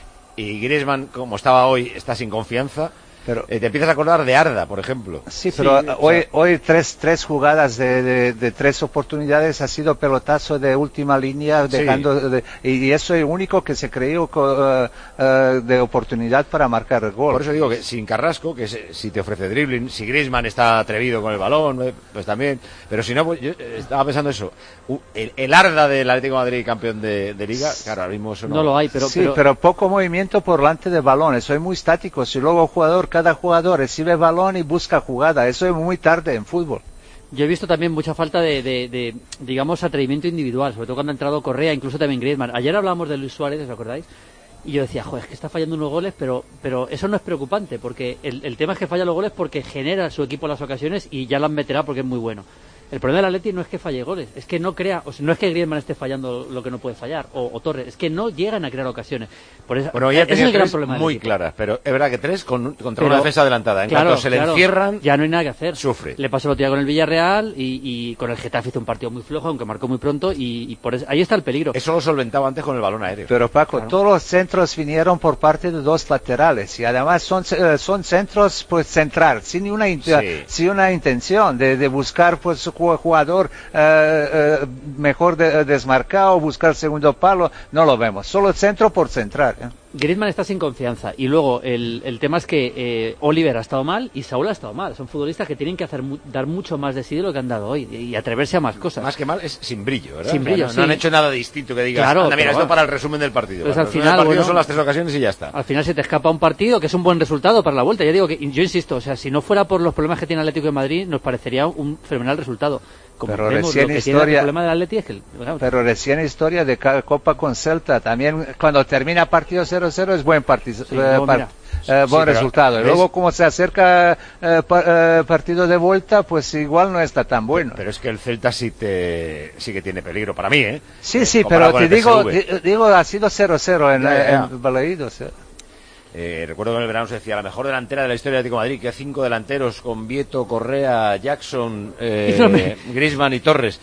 y Griezmann, como estaba hoy, está sin confianza, pero eh, te empiezas a acordar de Arda, por ejemplo. Sí, pero sí, hoy o sea, hoy tres tres jugadas de, de, de tres oportunidades ha sido pelotazo de última línea, dejando sí. de, y, y eso es el único que se creyó uh, uh, de oportunidad para marcar el gol. Por eso digo que sin Carrasco, que se, si te ofrece dribbling, si Griezmann está atrevido con el balón, eh, pues también. Pero si no, pues yo estaba pensando eso. Uh, el, el Arda del Atlético de Madrid, campeón de, de Liga, claro, ahora mismo eso no, no lo hay, pero sí, pero... pero poco movimiento por delante del balón. Eso es muy estático. Si luego el jugador, cada jugador recibe balón y busca jugada, eso es muy tarde en fútbol. Yo he visto también mucha falta de, de, de, digamos, atrevimiento individual, sobre todo cuando ha entrado Correa, incluso también Griezmann. Ayer hablábamos de Luis Suárez, ¿os acordáis? Y yo decía, joder, es que está fallando unos goles, pero pero eso no es preocupante, porque el, el tema es que falla los goles porque genera a su equipo las ocasiones y ya las meterá porque es muy bueno. El problema del Atleti no es que falle goles, es que no crea, o sea, no es que Griezmann esté fallando lo que no puede fallar, o, o Torres, es que no llegan a crear ocasiones. Por eso, bueno, ya es el gran problema del muy equipo. claras, pero es verdad que tres con, contra pero, una defensa adelantada. En claro, cuanto se le claro, encierran, ya no hay nada que hacer. Sufre. Le pasó el otro día con el Villarreal y, y con el Getafe hizo un partido muy flojo, aunque marcó muy pronto, y, y por eso, ahí está el peligro. Eso lo solventaba antes con el balón aéreo. Pero Paco, claro. todos los centros vinieron por parte de dos laterales y además son son centros pues central, sin una sí. sin una intención de, de buscar pues jugador eh, eh, mejor de, desmarcado, buscar segundo palo, no lo vemos, solo centro por central. ¿eh? Griezmann está sin confianza y luego el, el tema es que eh, Oliver ha estado mal y Saúl ha estado mal. Son futbolistas que tienen que hacer mu dar mucho más de sí de lo que han dado hoy y, y atreverse a más cosas. Más que mal es sin brillo, ¿verdad? Sin brillo, o sea, no, sí. no han hecho nada distinto que digas, claro, anda, mira, esto bueno. para el resumen del partido. Pues bueno, al final, el partido bueno, son las tres ocasiones y ya está. Al final se te escapa un partido que es un buen resultado para la vuelta. Ya digo que, yo insisto, o sea, si no fuera por los problemas que tiene el Atlético de Madrid, nos parecería un fenomenal resultado. Como pero vemos, recién lo que historia, tiene el problema del Atleti es que... Bueno, pero recién historia de Copa con Celta, también cuando termina partido cero cero es buen partido, sí, eh, no, par, eh, buen sí, resultado. Y luego como se acerca eh, pa, eh, partido de vuelta, pues igual no está tan bueno. Pero, pero es que el Celta sí te sí que tiene peligro para mí, ¿eh? Sí, sí, eh, pero te digo, te digo, ha sido cero cero en, en Balaídos. ¿eh? Eh, recuerdo que en el verano se decía la mejor delantera de la historia de Atlético de Madrid, que cinco delanteros con Vieto, Correa, Jackson, eh, Griezmann y Torres.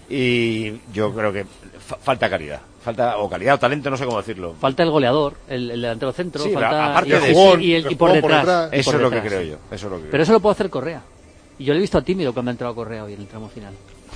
Y yo creo que fa falta calidad, falta o calidad o talento, no sé cómo decirlo. Falta el goleador, el, el delantero centro, sí, falta aparte y, de jugón, y, el, y por, detrás, por detrás. Eso por es lo detrás, que creo sí. yo. Eso es lo que Pero creo. eso lo puede hacer Correa. Y yo le he visto a tímido cuando ha entrado Correa hoy en el tramo final.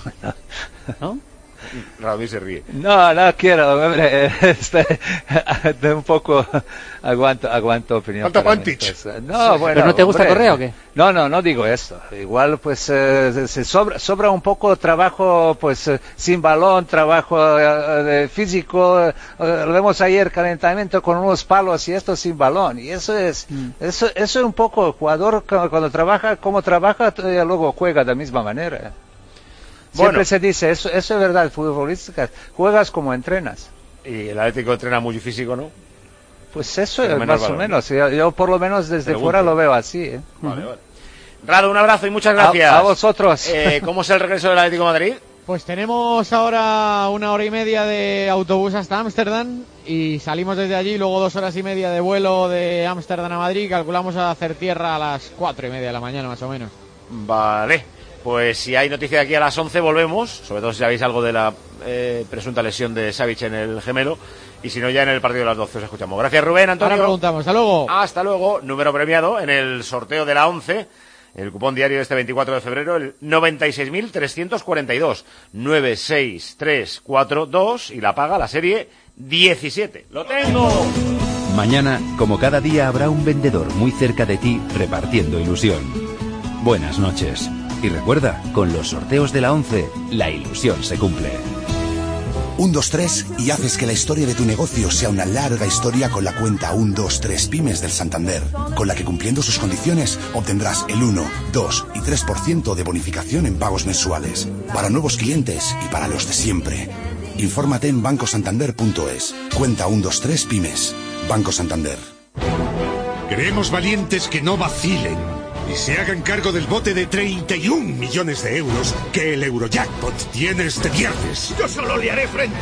¿No? Raúl se ríe. No, no quiero, hombre, este, de un poco aguanto, aguanto opinión. Falta Pantich. No, bueno. ¿Pero no te gusta hombre, Correa o qué? No, no, no digo esto. Igual, pues, eh, se sobra, sobra un poco trabajo, pues, eh, sin balón, trabajo eh, de físico. Eh, lo vemos ayer, calentamiento con unos palos y esto sin balón. Y eso es, mm. eso, eso es un poco el jugador cuando, cuando trabaja, como trabaja, luego juega de la misma manera. Siempre bueno, se dice, eso, eso es verdad, futbolística, juegas como entrenas. Y el Atlético entrena muy físico, ¿no? Pues eso es más balón. o menos, yo, yo por lo menos desde Pregunto. fuera lo veo así. ¿eh? Vale, vale. Rado, un abrazo y muchas gracias. A, a vosotros. Eh, ¿Cómo es el regreso del Atlético de Madrid? Pues tenemos ahora una hora y media de autobús hasta Ámsterdam y salimos desde allí, luego dos horas y media de vuelo de Ámsterdam a Madrid, calculamos a hacer tierra a las cuatro y media de la mañana más o menos. Vale. Pues si hay noticia de aquí a las once volvemos, sobre todo si sabéis algo de la eh, presunta lesión de Savic en el gemelo, y si no ya en el partido de las doce os escuchamos. Gracias Rubén, Antonio. Ahora preguntamos, hasta luego. Hasta luego, número premiado en el sorteo de la once, el cupón diario de este veinticuatro de febrero, el noventa y seis mil trescientos cuarenta y dos, nueve seis tres cuatro dos y la paga la serie diecisiete. ¡Lo tengo! Mañana, como cada día, habrá un vendedor muy cerca de ti repartiendo ilusión. Buenas noches. Y recuerda, con los sorteos de la once, la ilusión se cumple. uno dos tres y haces que la historia de tu negocio sea una larga historia con la cuenta uno dos tres Pymes del Santander, con la que cumpliendo sus condiciones obtendrás el uno, dos y tres por ciento de bonificación en pagos mensuales, para nuevos clientes y para los de siempre. Infórmate en banco santander punto es. Cuenta uno dos tres Pymes. Banco Santander. Queremos valientes que no vacilen y se hagan cargo del bote de treinta y un millones de euros que el Eurojackpot tiene este viernes. Yo solo le haré frente.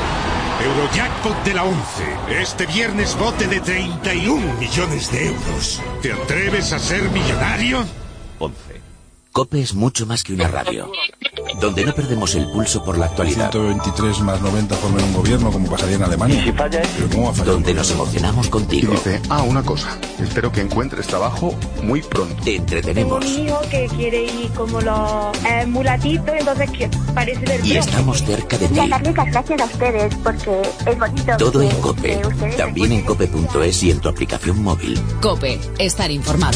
Eurojackpot de la once. Este viernes bote de treinta y un millones de euros. ¿Te atreves a ser millonario? once. COPE es mucho más que una radio, donde no perdemos el pulso por la actualidad. ciento veintitrés más noventa forman un gobierno como pasaría en Alemania. ¿Y falla? Pero ¿cómo va a fallar? Donde nos emocionamos contigo. Y dice, ah, una cosa, espero que encuentres trabajo muy pronto. Te entretenemos. Un hijo que quiere ir como los eh, mulatitos, entonces que parece del Y estamos cerca de ti. Y darle las gracias a ustedes, porque es bonito. Todo que, en COPE. También en cope punto es y en tu aplicación móvil. COPE. Estar informado.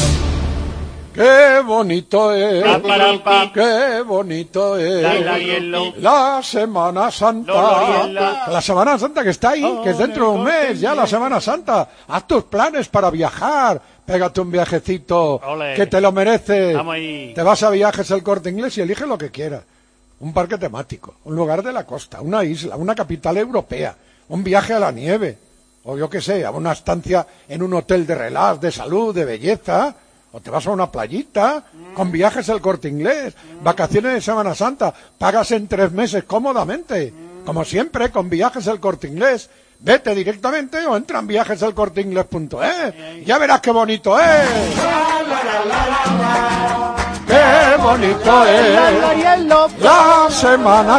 ¡Qué bonito es! Pa, pa, pa. ¡Qué bonito es! La, la, hielo. La Semana Santa. Lo, lo, la. La Semana Santa que está ahí, Oh, que es dentro de un mes, ya la Semana Santa. Haz tus planes para viajar. Pégate un viajecito, Ole. que te lo mereces. Vamos ahí. Te vas a Viajes El Corte Inglés y elige lo que quieras. Un parque temático, un lugar de la costa, una isla, una capital europea, un viaje a la nieve, o yo qué sé, a una estancia en un hotel de relax, de salud, de belleza. O te vas a una playita, con Viajes El Corte Inglés, vacaciones de Semana Santa, pagas en tres meses cómodamente, como siempre, con Viajes El Corte Inglés. Vete directamente o entra en viajes el corte inglés punto es. Ya verás qué bonito es. Qué bonito es la Semana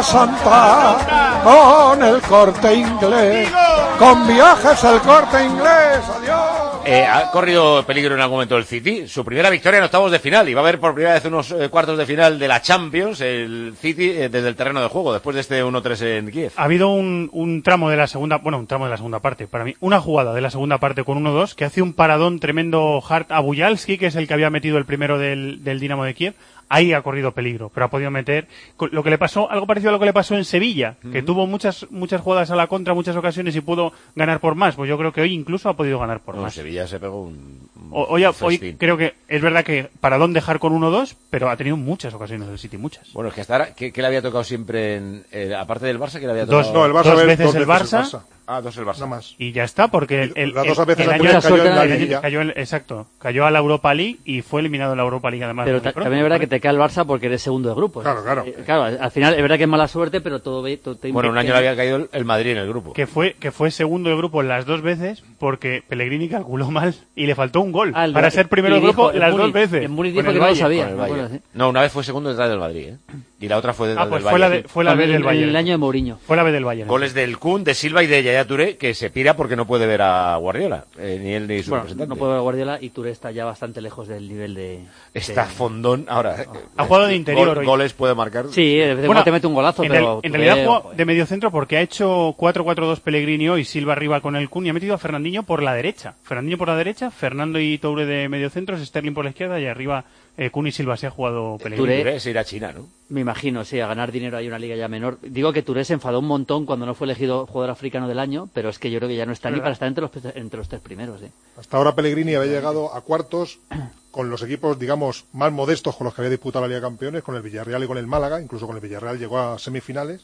Santa con el Corte Inglés, con Viajes El Corte Inglés. Adiós. Eh, ha corrido peligro en algún momento el City, su primera victoria en octavos de final, y va a haber por primera vez unos eh, cuartos de final de la Champions, el City eh, desde el terreno de juego, después de este uno tres en Kiev. Ha habido un, un tramo de la segunda, bueno, un tramo de la segunda parte, para mí, una jugada de la segunda parte con uno dos, que hace un paradón tremendo Hart a Bujalski, que es el que había metido el primero del, del Dinamo de Kiev. Ahí ha corrido peligro, pero ha podido meter lo que le pasó, algo parecido a lo que le pasó en Sevilla, uh-huh. que tuvo muchas muchas jugadas a la contra, muchas ocasiones y pudo ganar por más. Pues yo creo que hoy incluso ha podido ganar por no, más. Sevilla se pegó un, un o, hoy, hoy creo que es verdad que paradón dejar con uno dos, pero ha tenido muchas ocasiones el City, muchas. Bueno, es que hasta ahora, ¿qué, qué le había tocado siempre en, eh, aparte del Barça, que le había tocado? Dos, no, el Barça dos veces, dos el, Barça, el Barça. Ah, dos el Barça. No más. Y ya está, porque el, el, las dos veces el, el año cayó en la Liga. Cayó en, exacto, cayó a la Europa League y fue eliminado en la Europa League además. Pero ta- pronto, también es verdad que te cae el Barça porque eres segundo de grupo. Claro, claro. Eh, claro, al final es verdad que es mala suerte, pero todo, todo te Bueno, un año le había caído el, el Madrid en el grupo. Que fue que fue segundo de grupo las dos veces porque Pellegrini calculó mal y le faltó un gol ah, para de, ser primero de grupo las Muni, dos veces. En Múnich dijo que no lo sabía. Bueno, sí. No, una vez fue segundo detrás del Madrid, ¿eh? Y la otra fue detrás ah, pues del fue Bayern. La de, fue la vez del Bayern. El año de Mourinho. Fue la vez del Bayern. Goles del Kun, de Silva y de Yaya Touré, que se pira porque no puede ver a Guardiola, eh, ni él ni su bueno, representante. No puede ver a Guardiola y Touré está ya bastante lejos del nivel de... Está de... fondón. Ahora, ha jugado de interior gol, hoy. Goles puede marcar. Sí, de vez en cuando te mete un golazo, en pero... El, en realidad juega de mediocentro porque ha hecho cuatro cuatro dos Pellegrini hoy, Silva arriba con el Kun y ha metido a Fernandinho por la derecha. Fernandinho por la derecha, Fernando y Touré de mediocentros, Sterling por la izquierda y arriba eh, Kun y Silva se ha jugado Pellegrini. Touré se irá a China, ¿no? Me imagino, sí, a ganar dinero hay una liga ya menor. Digo que Touré se enfadó un montón cuando no fue elegido jugador africano del año, pero es que yo creo que ya no está ni para estar entre los, entre los tres primeros. ¿eh? Hasta ahora Pellegrini había llegado a cuartos con los equipos, digamos, más modestos con los que había disputado la Liga de Campeones, con el Villarreal y con el Málaga, incluso con el Villarreal llegó a semifinales,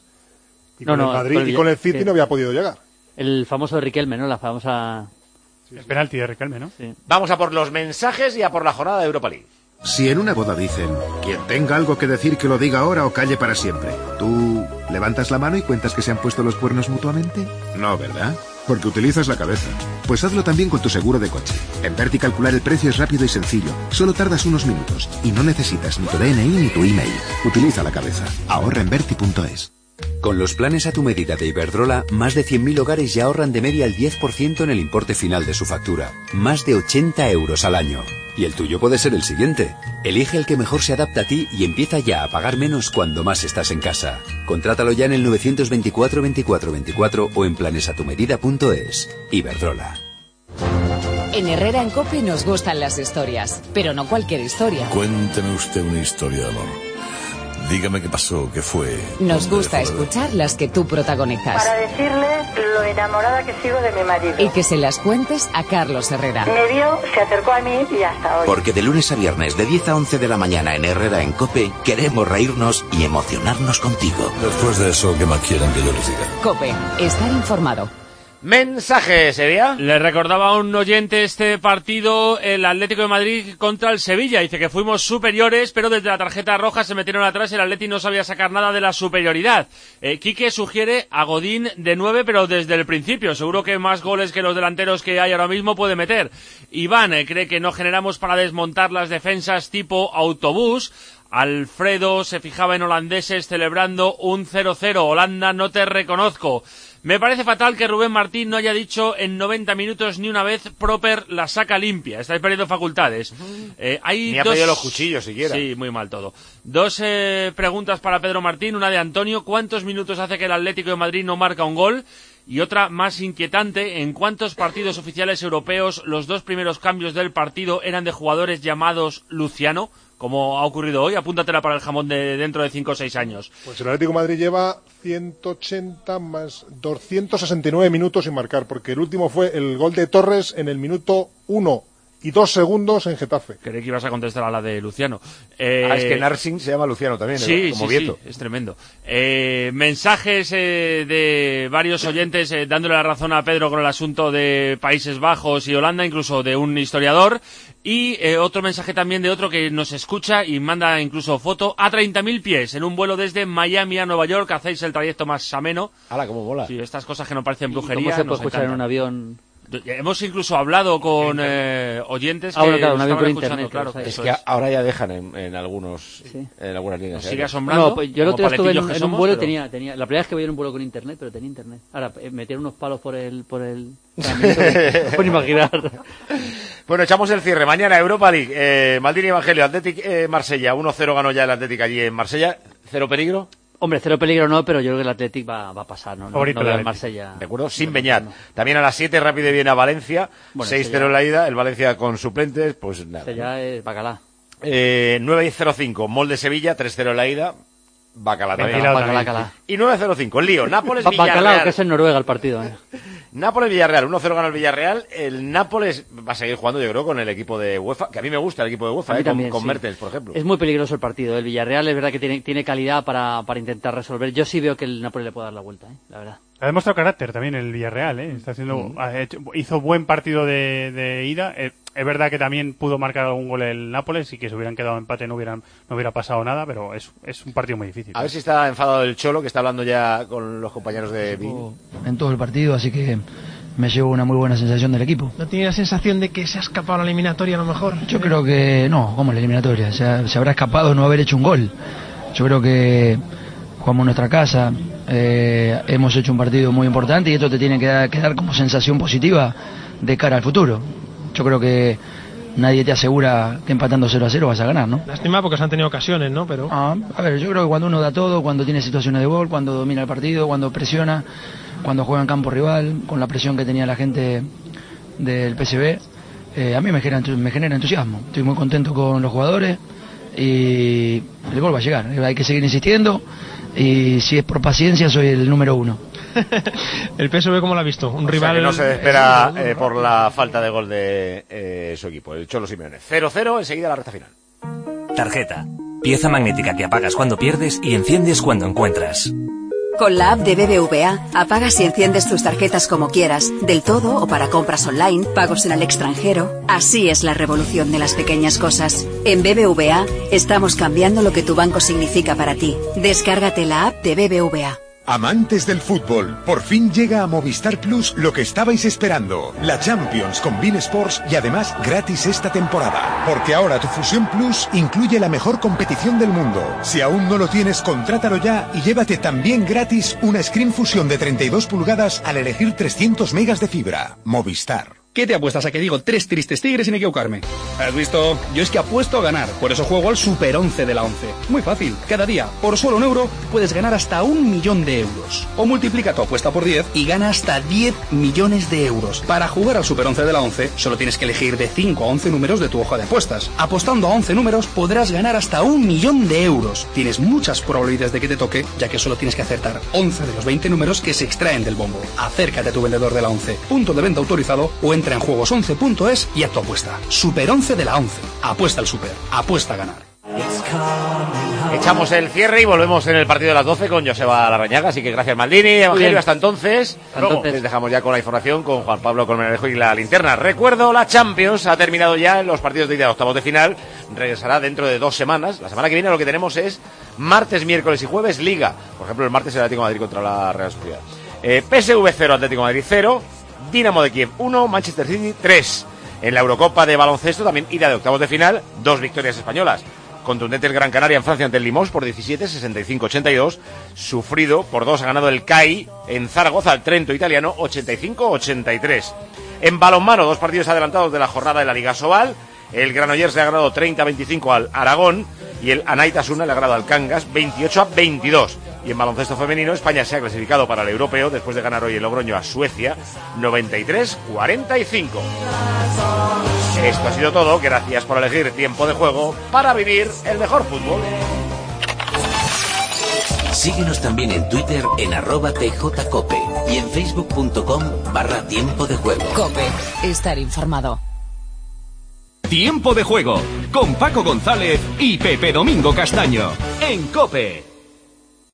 y no, con no, el Madrid con el, y con el City sí. no había podido llegar. El famoso de Riquelme, ¿no? La famosa... Sí, sí. El penalti de Riquelme, ¿no? Sí. Vamos a por los mensajes y a por la jornada de Europa League. Si en una boda dicen, quien tenga algo que decir que lo diga ahora o calle para siempre, ¿tú levantas la mano y cuentas que se han puesto los cuernos mutuamente? No, ¿verdad? Porque utilizas la cabeza. Pues hazlo también con tu seguro de coche. En Verti calcular el precio es rápido y sencillo. Solo tardas unos minutos y no necesitas ni tu D N I ni tu email. Utiliza la cabeza. Ahorra en verti punto es. Con los planes a tu medida de Iberdrola, más de cien mil hogares ya ahorran de media el diez por ciento en el importe final de su factura. Más de ochenta euros al año. Y el tuyo puede ser el siguiente. Elige el que mejor se adapta a ti y empieza ya a pagar menos cuando más estás en casa. Contrátalo ya en el nueve dos cuatro, veinticuatro, veinticuatro o en planes a tu medida punto es. Iberdrola. En Herrera en COPE nos gustan las historias, pero no cualquier historia. Cuénteme usted una historia de amor. Dígame qué pasó, qué fue. Nos gusta escuchar las que tú protagonizas. Para decirle lo enamorada que sigo de mi marido. Y que se las cuentes a Carlos Herrera. Me vio, se acercó a mí y hasta hoy. Porque de lunes a viernes de diez a once de la mañana en Herrera en COPE queremos reírnos y emocionarnos contigo. Después de eso, ¿qué más quieren que yo les diga? COPE, estar informado. Mensaje, Sevilla. Le recordaba a un oyente este partido, el Atlético de Madrid contra el Sevilla. Dice que fuimos superiores, pero desde la tarjeta roja se metieron atrás y el Atleti no sabía sacar nada de la superioridad. Eh, Quique sugiere a Godín de nueve, pero desde el principio. Seguro que más goles que los delanteros que hay ahora mismo puede meter. Iván eh, cree que no generamos para desmontar las defensas tipo autobús. Alfredo se fijaba en holandeses celebrando un cero cero. Holanda, no te reconozco. Me parece fatal que Rubén Martín no haya dicho en noventa minutos ni una vez Proper la saca limpia. Estáis perdiendo facultades. Eh, hay Ni ha dos... pedido los cuchillos siquiera. Sí, muy mal todo. Dos eh, preguntas para Pedro Martín. Una de Antonio. ¿Cuántos minutos hace que el Atlético de Madrid no marca un gol? Y otra más inquietante. ¿En cuántos partidos oficiales europeos los dos primeros cambios del partido eran de jugadores llamados Luciano? Como ha ocurrido hoy, apúntatela para el jamón de dentro de cinco o seis años. Pues el Atlético de Madrid lleva ciento ochenta más doscientos sesenta y nueve minutos sin marcar, porque el último fue el gol de Torres en el minuto uno y dos segundos en Getafe. Creí que ibas a contestar a la de Luciano. Eh... Ah, es que Narsing se llama Luciano también, sí, como sí, Vieto. Sí, es tremendo. Eh, mensajes eh, de varios oyentes eh, dándole la razón a Pedro con el asunto de Países Bajos y Holanda, incluso de un historiador. Y eh, otro mensaje también de otro que nos escucha y manda incluso foto a treinta mil pies en un vuelo desde Miami a Nueva York. Hacéis el trayecto más ameno. ¡Hala, cómo mola! Sí, estas cosas que no parecen brujería. ¿Cómo se puede escuchar encantan. en un avión? Hemos incluso hablado con eh, oyentes ah, bueno, que claro, un avión por escuchando, internet, claro. claro, Es que es. ahora ya dejan en, en algunos sí. en algunas líneas. Nos sigue asombrando. No, pues yo el otro día estuve en, en somos, un vuelo pero... tenía, tenía, la primera vez que voy en un vuelo con internet, pero tenía internet. Ahora, eh, metieron unos palos por el, por el, por imaginar. Bueno, echamos el cierre. Mañana Europa League, eh, Maldini Evangelio, Athletic eh, Marsella, uno cero ganó ya el Athletic allí en Marsella, cero peligro. Hombre, cero peligro no, pero yo creo que el Athletic va, va a pasar, ¿no? Favorito no, no de Marsella. De acuerdo, sin Beñat. No. También a las siete, Rápido viene a Valencia, bueno, seis cero en la ida, el Valencia con suplentes, pues nada. Este ya es bacalá. Eh, nueve cero cinco, Molde Sevilla, tres cero en la ida, bacalá también. Bacalá, bacalá. Y nueve cero cinco, el lío, Nápoles Villarreal. Bacalao, que es en Noruega el partido, ¿eh? Nápoles Villarreal, uno cero gana el Villarreal. El Nápoles va a seguir jugando, yo creo, con el equipo de UEFA, que a mí me gusta el equipo de UEFA, eh, también, con, con sí. Mertens, por ejemplo. Es muy peligroso el partido. El Villarreal es verdad que tiene, tiene calidad para, para intentar resolver. Yo sí veo que el Nápoles le puede dar la vuelta, ¿eh? La verdad. Ha demostrado carácter también el Villarreal, ¿eh? Está haciendo, mm. ha hecho, hizo buen partido de, de ida. Eh, es verdad que también pudo marcar algún gol el Nápoles y que si hubieran quedado empate no hubieran no hubiera pasado nada, pero es, es un partido muy difícil. A ver si está enfadado el Cholo, que está hablando ya con los compañeros de Vini. En todo el partido, así que me llevo una muy buena sensación del equipo. ¿No tiene la sensación de que se ha escapado la eliminatoria a lo mejor? Yo creo que no, como la eliminatoria, se, ha, se habrá escapado no haber hecho un gol. Yo creo que jugamos en nuestra casa, eh, hemos hecho un partido muy importante y esto te tiene que dar, que dar como sensación positiva de cara al futuro. Yo creo que nadie te asegura que empatando cero a cero vas a ganar, ¿no? Lástima porque se han tenido ocasiones, ¿no? Pero ah, a ver, yo creo que cuando uno da todo, cuando tiene situaciones de gol, cuando domina el partido, cuando presiona, cuando juega en campo rival, con la presión que tenía la gente del P S V, eh, a mí me genera, me genera entusiasmo. Estoy muy contento con los jugadores y el gol va a llegar. Hay que seguir insistiendo y si es por paciencia soy el número uno. El P S V, ¿cómo lo ha visto? Un o rival sea que no se espera eh, por la falta de gol de eh, su equipo, el Cholo Simeone. cero cero, enseguida la recta final. Tarjeta. Pieza magnética que apagas cuando pierdes y enciendes cuando encuentras. Con la app de B B V A, apagas y enciendes tus tarjetas como quieras, del todo o para compras online, pagos en el extranjero. Así es la revolución de las pequeñas cosas. En B B V A estamos cambiando lo que tu banco significa para ti. Descárgate la app de B B V A. Amantes del fútbol, por fin llega a Movistar Plus lo que estabais esperando, la Champions con beIN Sports y además gratis esta temporada, porque ahora tu Fusión Plus incluye la mejor competición del mundo. Si aún no lo tienes, contrátalo ya y llévate también gratis una Screen Fusión de treinta y dos pulgadas al elegir trescientos megas de fibra. Movistar. ¿Qué te apuestas a que digo tres tristes tigres sin equivocarme? ¿Has visto? Yo es que apuesto a ganar, por eso juego al Super once de la once. Muy fácil, cada día, por solo un euro, puedes ganar hasta un millón de euros. O multiplica tu apuesta por diez y gana hasta diez millones de euros. Para jugar al Super once de la once, solo tienes que elegir de cinco a once números de tu hoja de apuestas. Apostando a once números, podrás ganar hasta un millón de euros. Tienes muchas probabilidades de que te toque, ya que solo tienes que acertar once de los veinte números que se extraen del bombo. Acércate a tu vendedor de la once, punto de venta autorizado, o entra en juegos once punto es y haz tu apuesta. Super once de la once. Apuesta al super. Apuesta a ganar. Echamos el cierre y volvemos en el partido de las doce con Joseba Larrañaga. Así que gracias, Maldini. Evangelio, hasta entonces. Hasta Luego entonces. Les dejamos ya con la información con Juan Pablo Colmenarejo y la linterna. Recuerdo, la Champions ha terminado ya en los partidos de ida de octavos de final. Regresará dentro de dos semanas. La semana que viene lo que tenemos es martes, miércoles y jueves Liga. Por ejemplo, el martes el Atlético de Madrid contra la Real Sociedad. Eh, P S V cero, Atlético de Madrid cero. Dinamo de Kiev uno, Manchester City tres. En la Eurocopa de baloncesto también ida de octavos de final, dos victorias españolas. Contundente el Gran Canaria en Francia ante el Limoges por diecisiete, sesenta y cinco a ochenta y dos. Sufrido por dos ha ganado el C A I en Zaragoza al Trento italiano ochenta y cinco a ochenta y tres. En balonmano, dos partidos adelantados de la jornada de la Liga Sobal. El Granollers le ha ganado treinta a veinticinco al Aragón y el Anaitasuna le ha ganado al Cangas veintiocho a veintidós. Y en baloncesto femenino, España se ha clasificado para el europeo después de ganar hoy el Logroño a Suecia noventa y tres a cuarenta y cinco. Esto ha sido todo. Gracias por elegir Tiempo de Juego para vivir el mejor fútbol. Síguenos también en Twitter en arroba tjcope y en facebook punto com barra Tiempo de Juego. Cope, estar informado. Tiempo de Juego con Paco González y Pepe Domingo Castaño en COPE.